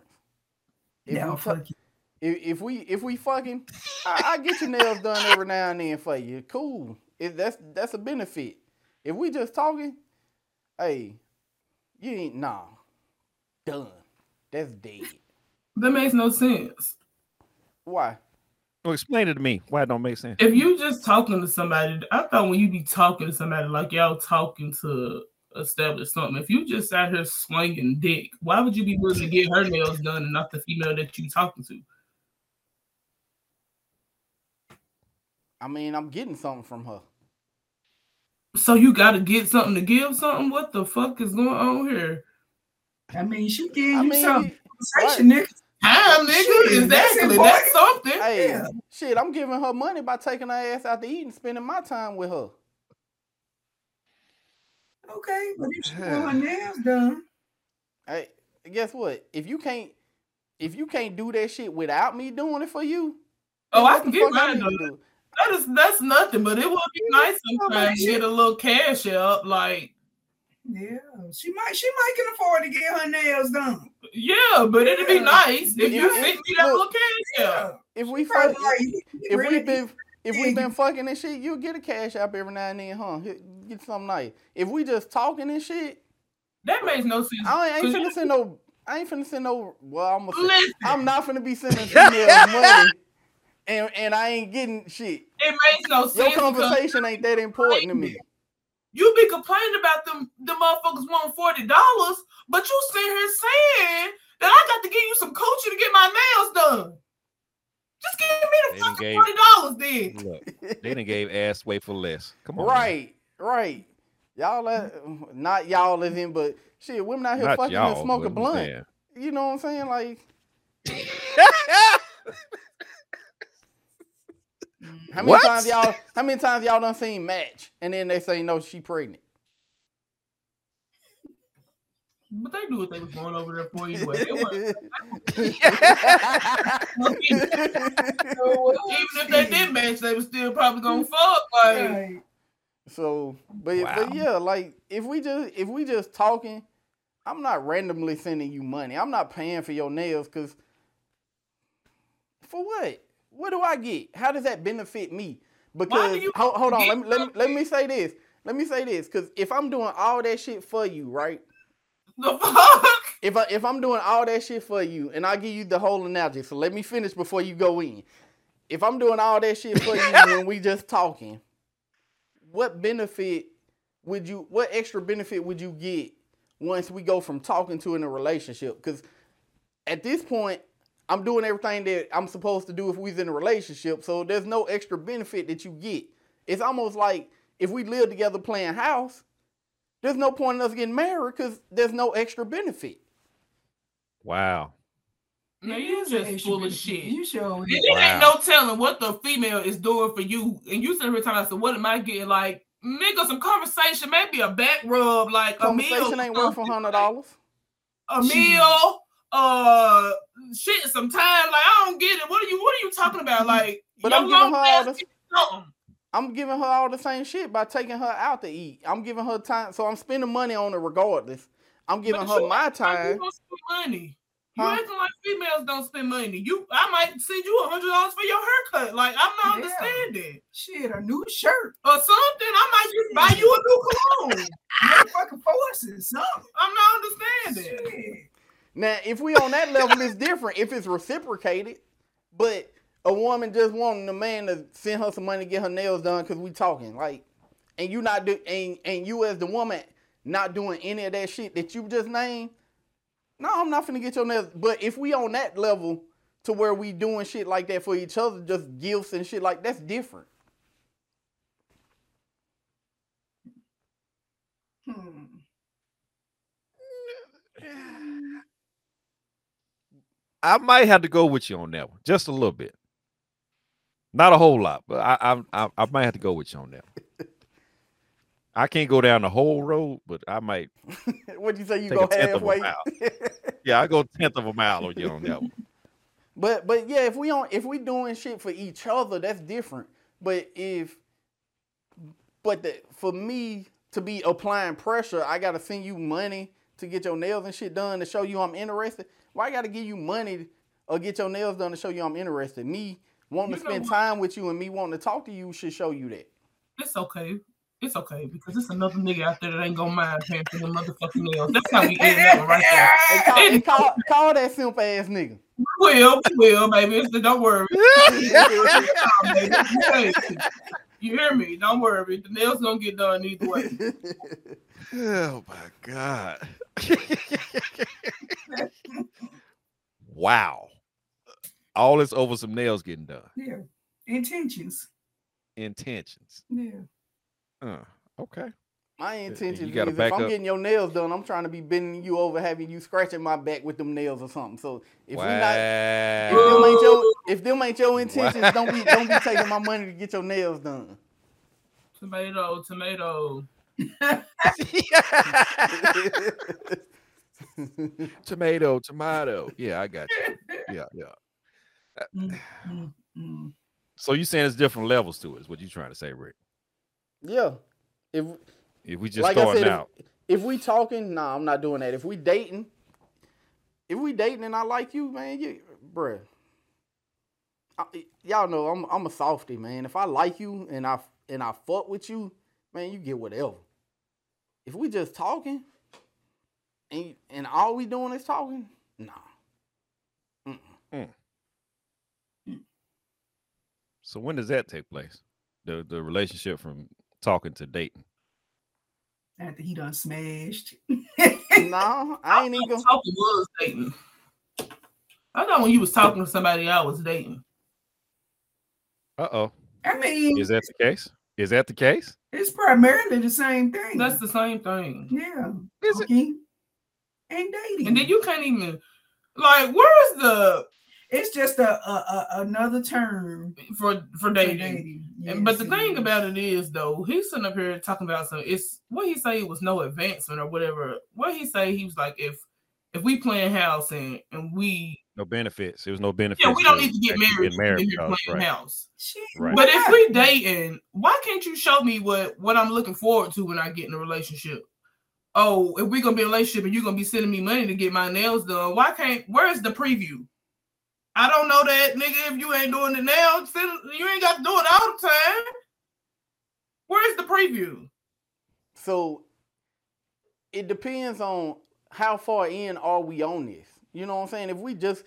If we fucking, I get your nails done every now and then for you. Cool. That's a benefit. If we just talking, hey, you ain't done. That's dead. That makes no sense. Why? Well, explain it to me. Why it don't make sense? If you just talking to somebody, I thought when you be talking to somebody like y'all talking to establish something. If you just out here swinging dick, why would you be willing to get her nails done and not the female that you talking to? I mean, I'm getting something from her. So you got to get something to give something? What the fuck is going on here? I mean, she gave you some conversation, nigga. Time, nigga. Exactly. That's something. Hey, shit, I'm giving her money by taking her ass out to eat and spending my time with her. Okay, but if she want her nails done. Hey, guess what? If you can't do that shit without me doing it for you, I can get mine done. That's nothing, but it would be nice sometimes to get a little cash up, like. Yeah, she can afford to get her nails done. Yeah, but it'd be nice if you fit me that little cash up. If we've been fucking and shit, you'll get a cash app every now and then, huh? Get something nice. If we just talking and shit, that makes no sense. I ain't finna send no. Well, I'm not finna be sending females money, and I ain't getting shit. It makes no sense. Your conversation ain't that important to me. You be complaining about the motherfuckers wanting $40, but you sit here saying that I got to give you some coochie to get my nails done. Just give me the fucking $40 then. Look, they done gave ass way for less. Come on. Right. Y'all, not y'all as in, but shit, women out here not fucking and smoking blunt. Saying. You know what I'm saying? Like, how many times y'all done seen Match and then they say no, she pregnant? But they knew what they was going over there for anyway. Even if they did match, they was still probably gonna fuck. Like, so, but yeah, like if we just talking, I'm not randomly sending you money. I'm not paying for your nails because for what? What do I get? How does that benefit me? Because hold on, let me say this. Let me say this, because if I'm doing all that shit for you, right? The fuck? If I'm doing all that shit for you, and I'll give you the whole analogy, so let me finish before you go in. If I'm doing all that shit for you when we just talking, what extra benefit would you get once we go from talking to in a relationship? Because at this point, I'm doing everything that I'm supposed to do if we're in a relationship, so there's no extra benefit that you get. It's almost like if we live together playing house, there's no point in us getting married because there's no extra benefit. Wow. No, you just full of shit. You sure? There ain't no telling what the female is doing for you. And you said every time I said, what am I getting? Like, nigga, some conversation, maybe a back rub, like a meal. Conversation ain't worth $100. A meal, shit, some time. Like, I don't get it. What are you talking about? Like, but I'm giving her all the I'm giving her all the same shit by taking her out to eat. I'm giving her time, so I'm spending money on her regardless. I'm giving her my time. You don't spend money. You acting like females don't spend money. I might send you $100 for your haircut. Like, I'm not understanding. Shit, a new shirt or something. I might just buy you a new cologne. Motherfucking forces, something. I'm not understanding. Shit. Now, if we on that level, it's different. If it's reciprocated, but a woman just wanting a man to send her some money to get her nails done because we talking, like, and you not do, and you as the woman not doing any of that shit that you just named. No, I'm not finna get your nails. But if we on that level to where we doing shit like that for each other, just gifts and shit like that's different. I might have to go with you on that one, just a little bit. Not a whole lot, but I might have to go with you on that one. I can't go down the whole road, but I might. What'd you say? You go halfway? Yeah, I go 1/10 of a mile on you on that one. But yeah, if we doing shit for each other, that's different. But for me to be applying pressure, I gotta send you money to get your nails and shit done to show you I'm interested. Why I gotta give you money or get your nails done to show you I'm interested? Me wanting to spend time with you and me wanting to talk to you should show you that. It's okay. It's okay because it's another nigga out there that ain't gonna mind paying for them motherfucking nails. That's how we end that one right there. Call that simp ass nigga. We will, baby. Don't worry. You hear me? Don't worry. The nails gonna get done either way. Oh my God. Wow. All this over some nails getting done. Yeah. Intentions. Yeah. Okay. My intention is if I'm getting your nails done, I'm trying to be bending you over, having you scratching my back with them nails or something. So if if them ain't your intentions, don't be taking my money to get your nails done. Tomato. Tomato. Yeah, I got you. Yeah. So you saying there's different levels to it, is what you trying to say, Rick? Yeah. If we just starting out. If we talking, nah, I'm not doing that. If we dating and I like you, man, bruh. Y'all know I'm a softie, man. If I like you and I fuck with you, man, you get whatever. If we just talking and all we doing is talking, nah. So when does that take place? The relationship from talking to dating? After he done smashed. No, I ain't even talking was dating. I thought when you was talking to somebody I was dating. Uh-oh. I mean, is that the case? Is that the case? It's primarily the same thing. That's the same thing. Yeah. Is talking and dating. And then you can't even, like, where's the It's just another term for dating. Yes, but the thing about it is, though, he's sitting up here talking about it's what he say was no advancement or whatever. What he say, he was like, if we playing house and we no benefits, it was no benefits. Yeah, we don't need to get married playing house. Right. But if we dating, why can't you show me what I'm looking forward to when I get in a relationship? Oh, if we're gonna be in a relationship and you're gonna be sending me money to get my nails done, where's the preview? I don't know that, nigga. If you ain't doing it now, you ain't got to do it all the time. Where's the preview? So it depends on how far in are we on this. You know what I'm saying?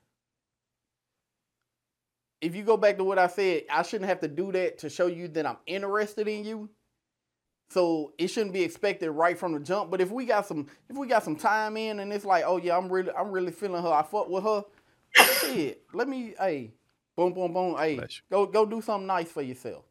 If you go back to what I said, I shouldn't have to do that to show you that I'm interested in you. So it shouldn't be expected right from the jump. But if we got some time in and it's like, oh yeah, I'm really feeling her, I fuck with her. Shit, let me, boom, boom, boom, go do something nice for yourself.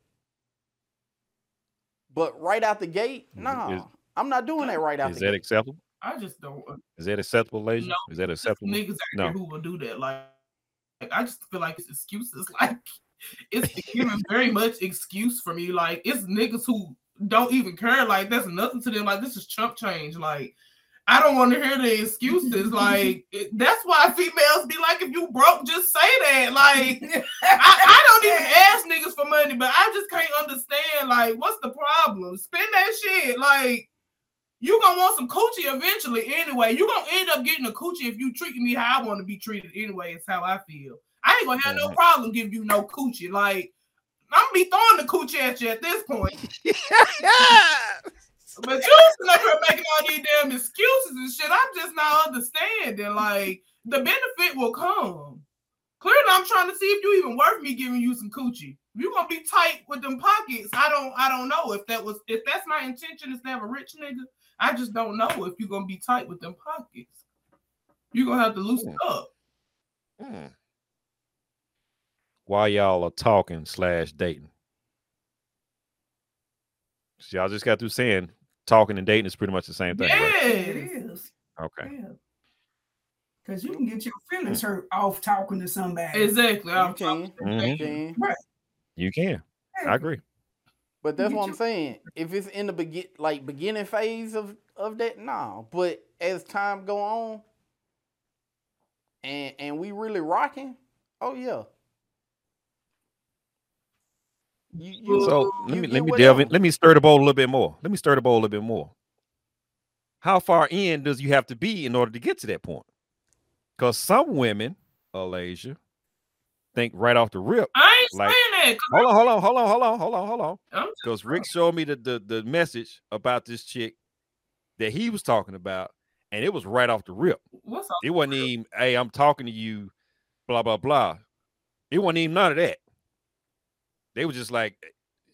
But right out the gate, nah, I'm not doing that right out the gate. Is that acceptable? I just don't. Is that acceptable, ladies? No, is that acceptable? Niggas out here who will do that. Like, I just feel like it's excuses. Like, it's giving very much excuse for me. Like, it's niggas who don't even care. Like, that's nothing to them. Like, this is chump change. Like, I don't want to hear the excuses. Like, that's why females be like, if you broke, just say that. Like, I don't even ask niggas for money, but I just can't understand, like, what's the problem? Spend that shit. Like, you gonna want some coochie eventually anyway. You gonna end up getting a coochie if you treat me how I want to be treated anyway. It's how I feel. I ain't gonna have no problem giving you no coochie. Like, I'm gonna be throwing the coochie at you at this point. But you sitting up here making all these damn excuses and shit. I'm just not understanding. Like, the benefit will come. Clearly, I'm trying to see if you even worth me giving you some coochie. If you gonna be tight with them pockets, I don't know if that's my intention is to have a rich nigga. I just don't know if you're gonna be tight with them pockets. You're gonna have to loosen up. While y'all are talking / dating. So y'all just got through saying talking and dating is pretty much the same thing. Yeah, right? It is. Okay. Because you can get your feelings hurt off talking to somebody. Exactly. You can. Right. You can. I agree. But that's what I'm saying. If it's in the beginning phase of that, nah. But as time go on, and we really rocking, oh yeah. So let me delve in. Let me stir the bowl a little bit more. How far in does you have to be in order to get to that point? Because some women, Alasia, think right off the rip. I ain't saying that. Hold on. Because Rick showed me the message about this chick that he was talking about, and it was right off the rip. It wasn't even, hey, I'm talking to you, blah, blah, blah. It wasn't even none of that. They were just like,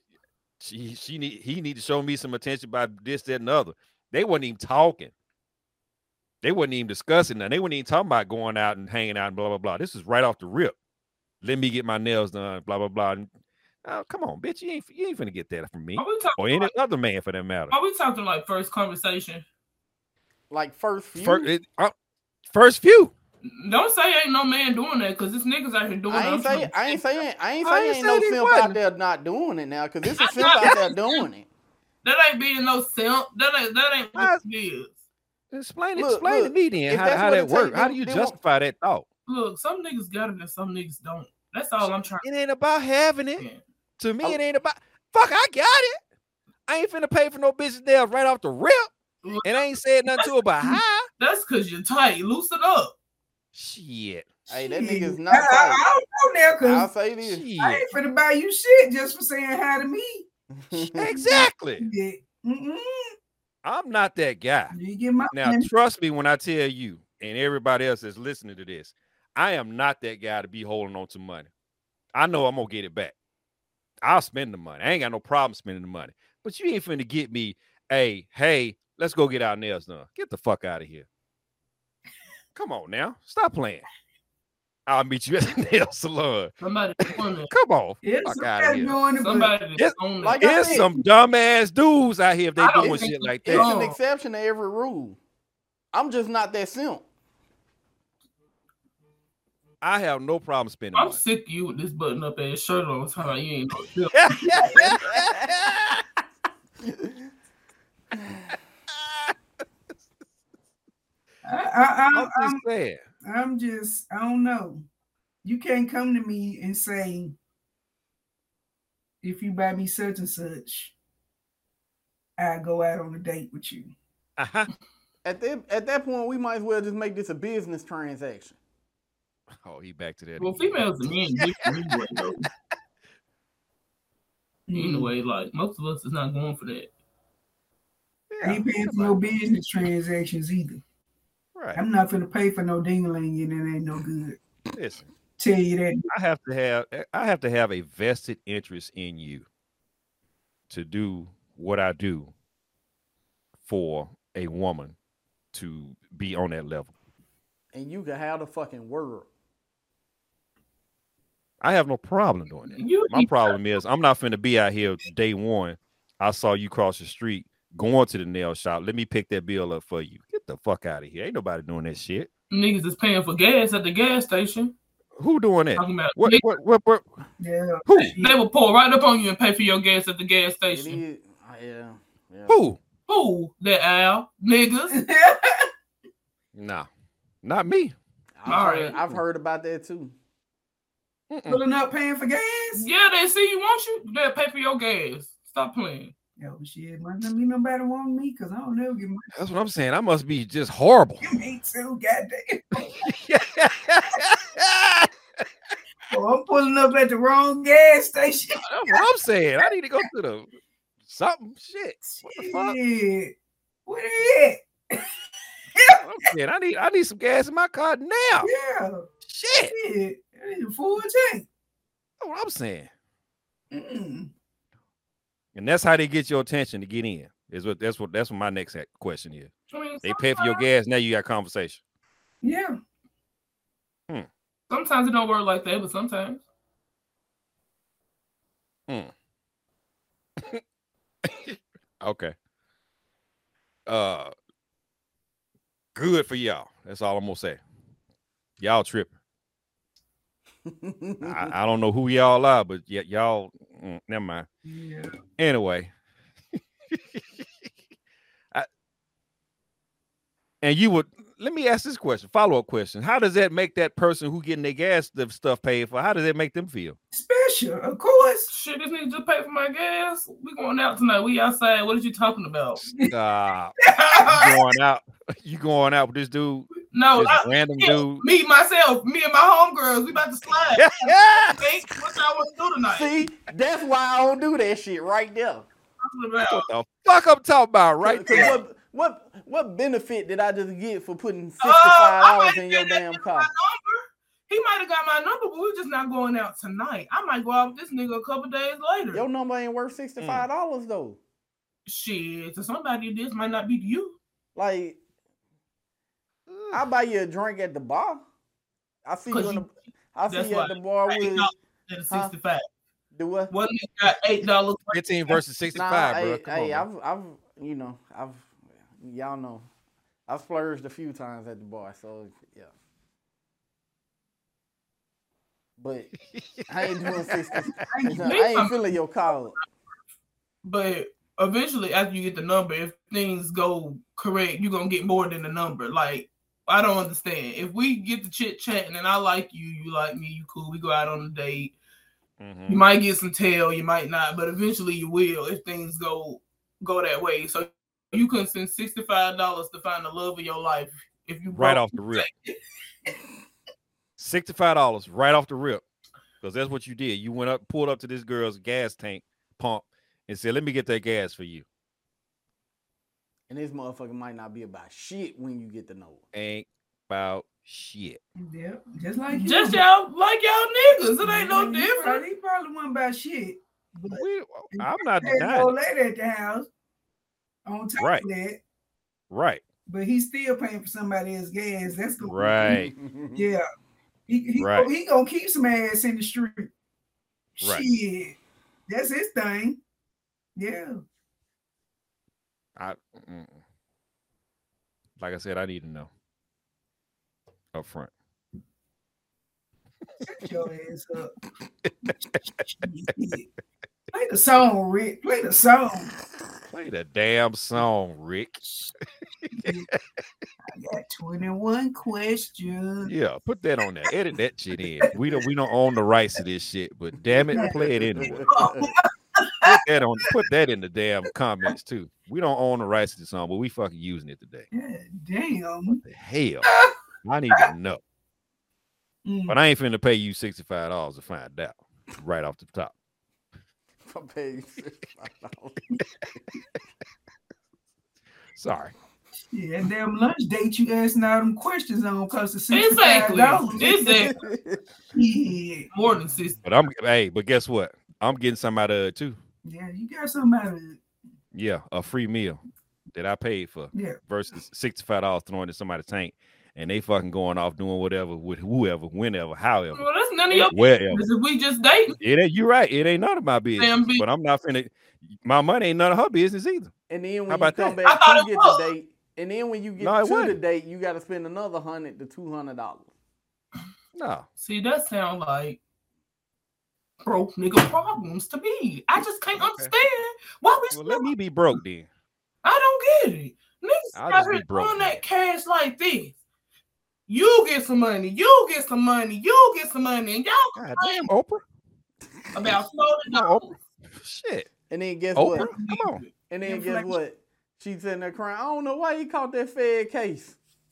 he need to show me some attention by this, that, and the other. They wasn't even talking. They wasn't even discussing that. They weren't even talking about going out and hanging out and blah, blah, blah. This is right off the rip. Let me get my nails done, blah, blah, blah. And, oh, come on, bitch. You ain't finna get that from me. Or any other man for that matter. Are we talking like first conversation? Like first few? First few. Don't say ain't no man doing that, because this niggas out here doing it. I ain't saying ain't no simp out there not doing it now, because this is simp out there doing it. That ain't being no simp. That ain't what it is. Explain to me then how that works. How do you justify that thought? Look, some niggas got it and some niggas don't. That's all I'm trying. It ain't about having it. Yeah. To me, it ain't about fuck. I got it. I ain't finna pay for no bitch's nails right off the rip. Look, and I ain't said nothing to her about how. That's because you're tight. Loosen up. Shit. Hey, that nigga's not tight. I don't know now, because I'll say this. I ain't finna buy you shit just for saying hi to me. Exactly. Yeah. I'm not that guy. Now, trust me when I tell you and everybody else that's listening to this, I am not that guy to be holding on to money. I know I'm going to get it back. I'll spend the money. I ain't got no problem spending the money. But you ain't finna get me, hey, let's go get our nails done. Get the fuck out of here. Come on now. Stop playing. I'll meet you at the nail salon. Somebody doing it. Come on. Fuck out of here. There's some dumbass dudes out here if they doing shit like that. It's an exception to every rule. I'm just not that simp. I have no problem spending I'm money. sick of you with this button up ass shirt on time. You ain't no I'm just, I don't know. You can't come to me and say, if you buy me such and such, I go out on a date with you. Uh-huh. At that point, we might as well just make this a business transaction. Oh, he back to that. Well, again. females and men different anyway, though. Anyway, like most of us is not going for that. I ain't paying for no business transactions either. Right. I'm not gonna pay for no ding-a-ling and it ain't no good. Listen, tell you that I have to have a vested interest in you to do what I do for a woman to be on that level. And you can have the fucking world. I have no problem doing that. My problem is I'm not finna be out here day one. I saw you cross the street going to the nail shop. Let me pick that bill up for you. Get the fuck out of here. Ain't nobody doing that shit. Niggas is paying for gas at the gas station. Who doing that? Talking about what? Yeah. Who? They will pull right up on you and pay for your gas at the gas station. Yeah. Who? Who? That Al? Niggas? Nah. Not me. I've heard about that too. Pulling up paying for gas? Yeah, they see you want you. They'll pay for your gas. Stop playing. Yo, shit, might not be nobody want me because I don't never get money. That's what I'm saying. I must be just horrible. Me too, goddamn. Oh, I'm pulling up at the wrong gas station. That's what I'm saying. I need to go to the something shit. What the fuck? What is it? I'm saying I need some gas in my car now. Yeah. Shit. I need a full tank. That's what I'm saying. Mm-mm. And that's how they get your attention to get in. That's what my next question is. I mean, they pay for your gas. Now you got conversation. Yeah. Sometimes it don't work like that, but sometimes. Okay. Good for y'all. That's all I'm gonna say. Y'all tripping. I don't know who y'all are, but y'all. Never mind. Yeah. Anyway. And you would let me ask this question, follow-up question. How does that make that person who getting their gas stuff paid for? How does that make them feel? Special, of course. Shit, this nigga just pay for my gas. We going out tonight. We outside. What are you talking about? You going out with this dude? No, random dude. Me, myself, me and my homegirls. We about to slide. What y'all want to do tonight? See, that's why I don't do that shit right there. What the fuck I'm talking about right there? What benefit did I just get for putting $65 in your damn car? He might have got my number, but we're just not going out tonight. I might go out with this nigga a couple days later. Your number ain't worth $65 though. Shit, to somebody this might not be to you. Like, I'll buy you a drink at the bar. I see you at the bar with $65. Do what? One nigga got $8. 15 versus 65, bro. Come on, y'all know, I've splurged a few times at the bar, so yeah. But I ain't doing 60. I ain't feeling your call. But eventually, after you get the number, if things go correct, you're gonna get more than the number. Like, I don't understand. If we get the chit chatting and I like you, you like me, you cool, we go out on a date. Mm-hmm. You might get some tail, you might not, but eventually you will if things go that way. So you can spend $65 to find the love of your life if you right off the rip. $65 right off the rip, because that's what you did. You went up, pulled up to this girl's gas tank pump, and said, "Let me get that gas for you." And this motherfucker might not be about shit when you get to know it. Ain't about shit. Yeah, just like you. Just y'all niggas. It ain't no different. He probably wasn't about shit. I'm not denying. No lady at the house. On top of that. Right. But he's still paying for somebody else's gas. That's good. Right. Yeah. He gonna keep some ass in the street. Right. Shit. That's his thing. Yeah. Like I said, I need to know up front. Shut your ass up. Play the song, Rick. Play the song. Play the damn song, Rick. I got 21 questions. Yeah, put that on there. Edit that shit in. We don't own the rights to this shit, but damn it, play it anyway. Put that in the damn comments too. We don't own the rights to the song, but we fucking using it today. Yeah, damn. What the hell? I need to know. But I ain't finna pay you $65 to find out right off the top. I pay you $65. Sorry. Yeah, damn lunch date you asking all them questions on because of $65. Exactly. Yeah. More than 60. But guess what? I'm getting some out of it too. Yeah, you got some out of it. Yeah, a free meal that I paid for versus $65 thrown in somebody's tank. And they fucking going off doing whatever with whoever, whenever, however. Well, that's none of your wherever. business. If we just dating. You're right. It ain't none of my business. But I'm not finna. My money ain't none of her business either. And then when you come back to get the date, and then when you get to the date, you got to spend another $100 to $200. No. See, that sound like broke nigga problems to me. I just can't understand why we. Well, let me be broke then. I don't get it. Niggas out here throwing that cash like this. You get some money, you get some money, you get some money, and y'all damn Oprah about $40. Shit. And then guess Oprah? what? Come on. And then guess what? She's sitting there crying. I don't know why he caught that Fed case.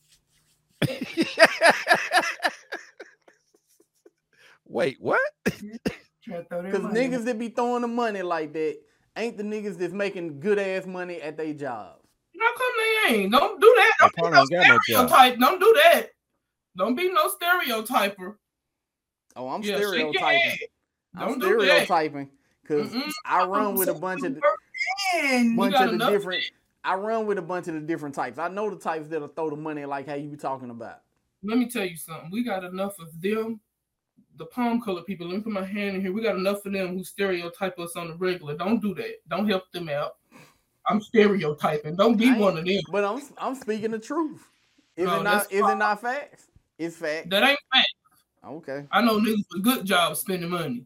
Wait, what? Because niggas that be throwing the money like that ain't the niggas that's making good ass money at their job. How come they ain't? Don't do that. Don't be no stereotype. Don't do that. Don't be no stereotyper. Oh, I'm stereotyping. I'm stereotyping because I run with a bunch of the different. I run with a bunch of the different types. I know the types that'll throw the money like how you be talking about. Let me tell you something. We got enough of them, the palm color people. Let me put my hand in here. We got enough of them who stereotype us on the regular. Don't do that. Don't help them out. I'm stereotyping. Don't be one of them. But I'm speaking the truth. Is it not facts? It's fact. That ain't fact. Okay. I know niggas with good jobs spending money.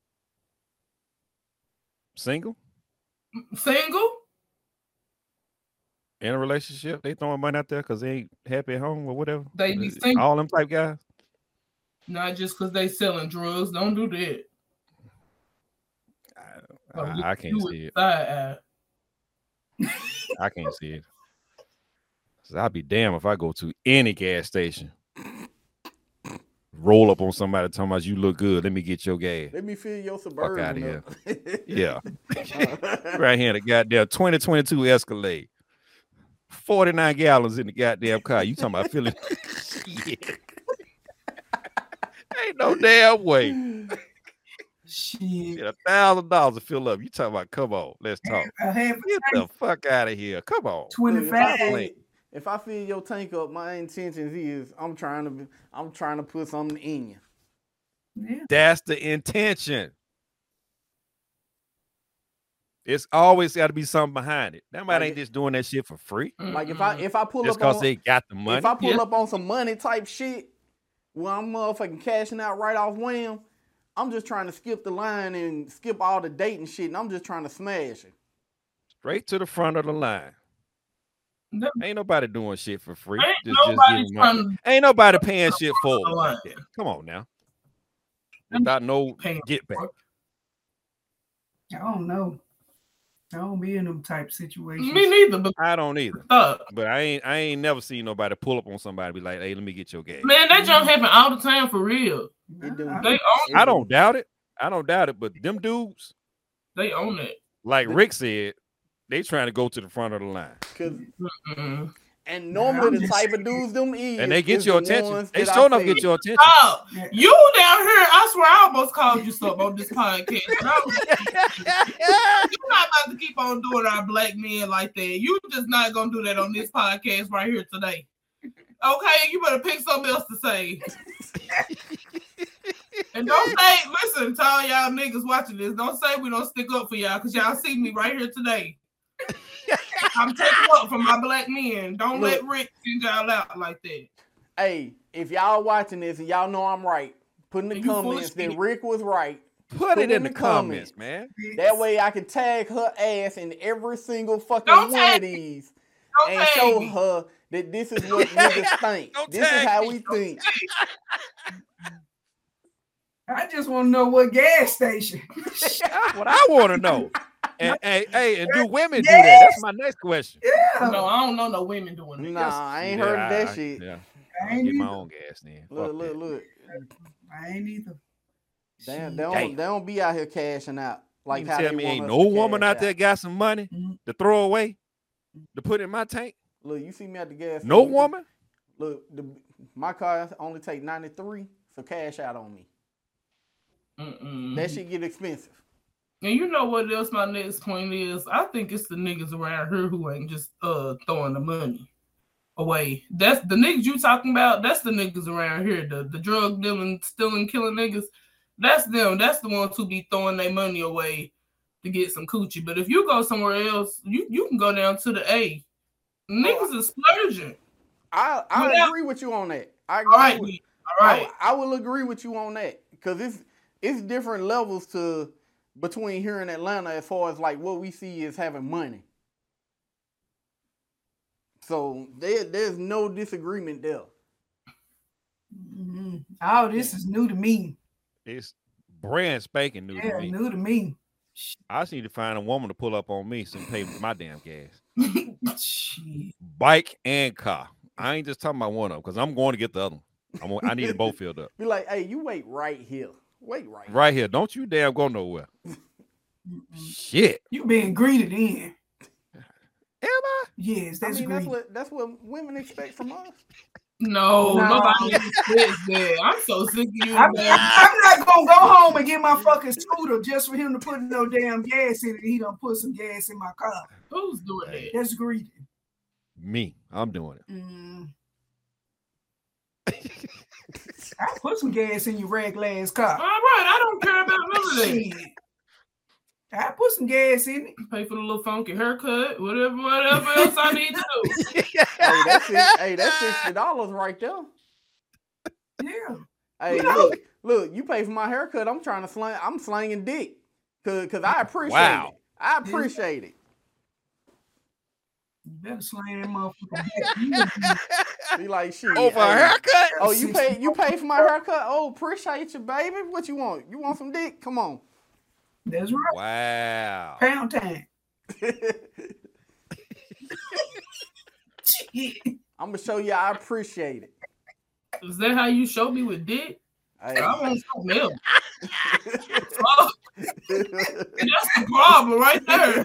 Single? In a relationship? They throwing money out there because they ain't happy at home or whatever? They be single. All them type guys? Not just because they selling drugs. Don't do that. I can't see it. I can't see it. So I'll be damned if I go to any gas station, roll up on somebody talking about you look good. Let me get your gas. Let me fill your Suburban. Fuck out of here. Yeah. Right here, the goddamn 2022 Escalade. 49 gallons in the goddamn car. You talking about filling? Shit. Ain't no damn way. Shit. $1,000 to fill up. You talking about? Come on, let's talk. Get the fuck out of here. Come on. 25. If I fill your tank up, my intentions is I'm trying to put something in you. Yeah. That's the intention. It's always got to be something behind it. That might ain't just doing that shit for free. Like if I pull just up because they got the money. If I pull up on some money type shit, where I'm motherfucking cashing out right off wham, I'm just trying to skip the line and skip all the dating shit, and I'm just trying to smash it. Straight to the front of the line. Ain't nobody doing shit for free. Ain't nobody paying shit forward like that. Come on now. Without no get back. I don't know. I don't be in them type situations. Me neither. But I don't either. But I ain't never seen nobody pull up on somebody and be like, hey, let me get your gas. Man, that junk happen all the time for real. I don't doubt it. But them dudes, they own it. Like Rick said, they trying to go to the front of the line. And normally the type of dudes them is, and they get your attention. They still don't get your attention. Oh, you down here, I swear I almost called you something on this podcast. You're not about to keep on doing our black men like that. You just not gonna do that on this podcast right here today. Okay, you better pick something else to say. And don't say, listen to all y'all niggas watching this, don't say we don't stick up for y'all because y'all see me right here today. I'm taking up for my black men. Don't let Rick send y'all out like that. Hey, if y'all watching this and y'all know I'm right, Put in the comments that Rick was right. Put it in the comments, man. That way I can tag her ass in every single fucking one of these and show her that this is what niggas think. This is how we think. I just want to know what gas station. That's what I want to know. And and do women do that? That's my next question. Yeah. No, I don't know no women doing it. Nah, I ain't heard of that shit. Yeah. I ain't get my own gas then. Look. I ain't either. They don't be out here cashing out. Like how tell me ain't no woman out there got some money to throw away to put in my tank? Look, you see me at the gas station. No woman? Look, my car only take 93, so cash out on me. That shit get expensive. And you know what else my next point is? I think it's the niggas around here who ain't just throwing the money away. That's the niggas you talking about. That's the niggas around here. The drug dealing, stealing, killing niggas. That's them. That's the ones who be throwing their money away to get some coochie. But if you go somewhere else, you can go down to the A. Niggas is splurging. I agree with you on that. I will agree with you on that because it's different levels between here and Atlanta as far as like what we see is having money. So there's no disagreement there. Mm-hmm. Oh, this is new to me. It's brand spanking new to me. New to me. I just need to find a woman to pull up on me so pay my damn gas. Bike and car. I ain't just talking about one of them because I'm going to get the other one. I need them both filled up. Be like, hey, you wait right here. Wait right here. Don't you damn go nowhere. Shit. You being greeted in. Am I? Yes, that's that's what women expect from us. No, nobody expects that. I'm so sick of you. I'm not gonna go home and get my fucking scooter just for him to put no damn gas in it. He done put some gas in my car. Who's doing that? That's greedy. Me. I'm doing it. I put some gas in your regular ass car. All right, I don't care about none of that. I put some gas in it. Pay for the little funky haircut, whatever else I need to do. Hey, that's $60 right there. Yeah. Hey, look, you pay for my haircut. I'm slanging dick. Cause I appreciate it. I appreciate it. You better slang that motherfucker. Be like, shit. Over a haircut? Oh, you pay for my haircut? Oh, appreciate you, baby. What you want? You want some dick? Come on. That's right. Wow. Pound time. I'm gonna show you I appreciate it. Is that how you show me with dick? I want something else. That's the problem right there.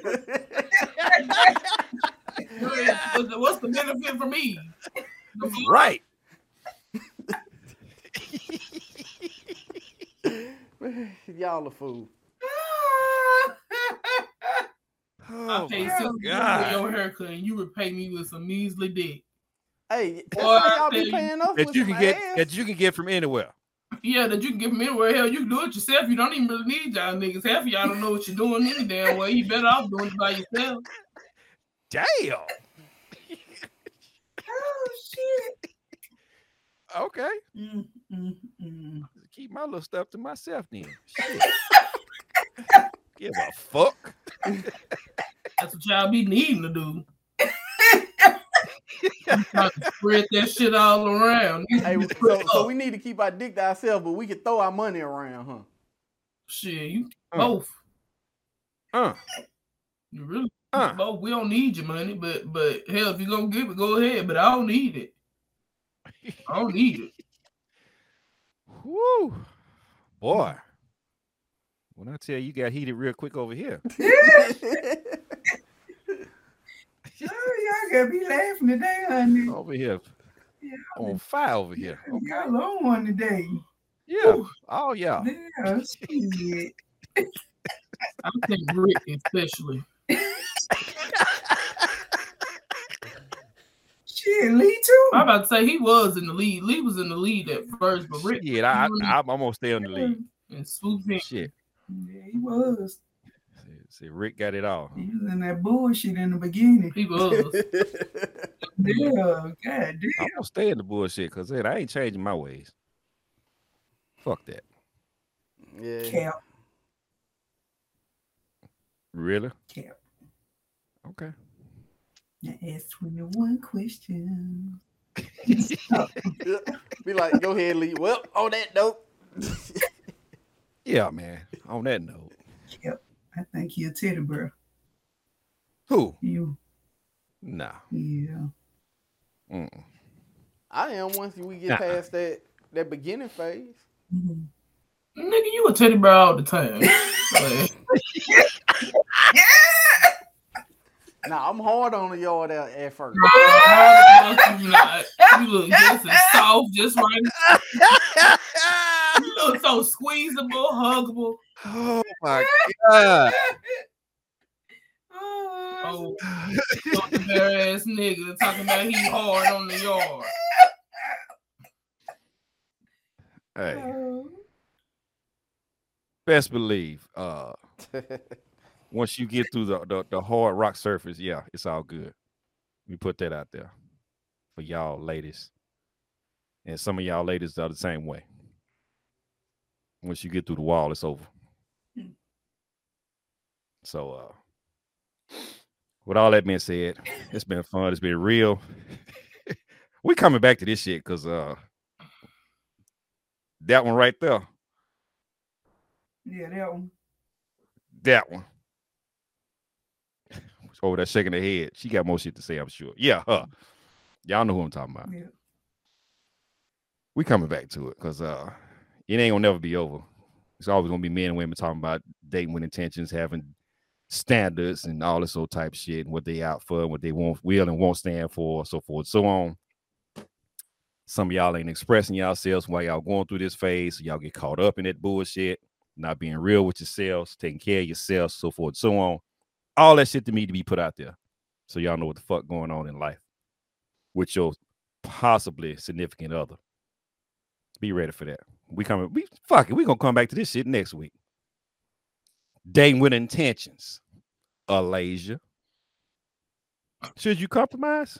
What's the benefit for me? Right. Y'all a fool. I paid $60 for your haircut, and you repay me with some measly dick. Hey, y'all be paying us that you can get from anywhere. Yeah, that you can get from anywhere. Hell, you can do it yourself. You don't even really need y'all niggas. Half of y'all don't know what you're doing any damn way. You better off doing it by yourself. Damn. Oh shit. Okay. Keep my little stuff to myself then. Shit. Give a fuck. That's what y'all be needing to do. I'm trying to spread that shit all around. Hey, so we need to keep our dick to ourselves, but we can throw our money around, huh? Shit, you both. You really both. We don't need your money, but hell, if you're gonna give it, go ahead. But I don't need it. I don't need it. Woo, boy. When I tell you got heated real quick over here. Y'all gotta be laughing today, honey. Over here. Yeah, on fire over here. Okay. Y'all on one today. Yeah. Ooh. Oh, yeah. Yeah, shit. I think Rick especially. Shit, Lee too. I'm about to say he was in the lead. Lee was in the lead at first, but Rick. Yeah, I'm gonna stay on the lead. And swoop in. Shit. Yeah, he was. See, Rick got it all. He was in that bullshit in the beginning. He was. Yeah, god damn. I'm gonna stay in the bullshit because I ain't changing my ways. Fuck that. Yeah. Cap. Really? Cap. Okay. I asked 21 questions. Be like, go ahead, Lee. Well, on that note. Yeah, man. On that note. Yep. I think you're a teddy bear. Who? You. Nah. Yeah. Mm-mm. I am once we get past that beginning phase. Mm-hmm. Nigga, you a teddy bear all the time. Nah, I'm hard on the yard at first. You look just as soft, just right. You look so squeezable, huggable. Oh my God. Oh, bear ass nigga talking about he hard on the yard. Hey. Best believe, once you get through the hard rock surface, yeah, it's all good. We put that out there for y'all ladies. And some of y'all ladies are the same way. Once you get through the wall, it's over. So with all that being said, it's been fun. It's been real. We coming back to this shit because that one right there. Yeah, that one. That one. Over there shaking her head. She got more shit to say, I'm sure. Yeah, her. Y'all know who I'm talking about. Yeah. We coming back to it because it ain't gonna never be over. It's always gonna be men and women talking about dating with intentions, having standards and all this old type shit, and what they out for, what they will and won't stand for, so forth, so on. Some of y'all ain't expressing yourselves while y'all going through this phase, so y'all get caught up in that bullshit, not being real with yourselves, taking care of yourselves, so forth, so on. All that shit to me to be put out there, so y'all know what the fuck going on in life with your possibly significant other. Be ready for that. We gonna come back to this shit next week. Dating with intentions. Alasia. Should you compromise?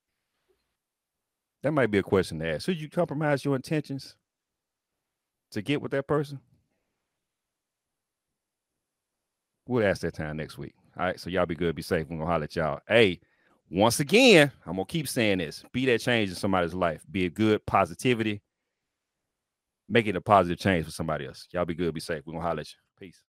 That might be a question to ask. Should you compromise your intentions to get with that person? We'll ask that time next week. All right, so y'all be good, be safe. We're gonna holler at y'all. Hey, once again, I'm gonna keep saying this. Be that change in somebody's life. Be a good positivity. Make it a positive change for somebody else. Y'all be good, be safe. We're gonna holler at you. Peace.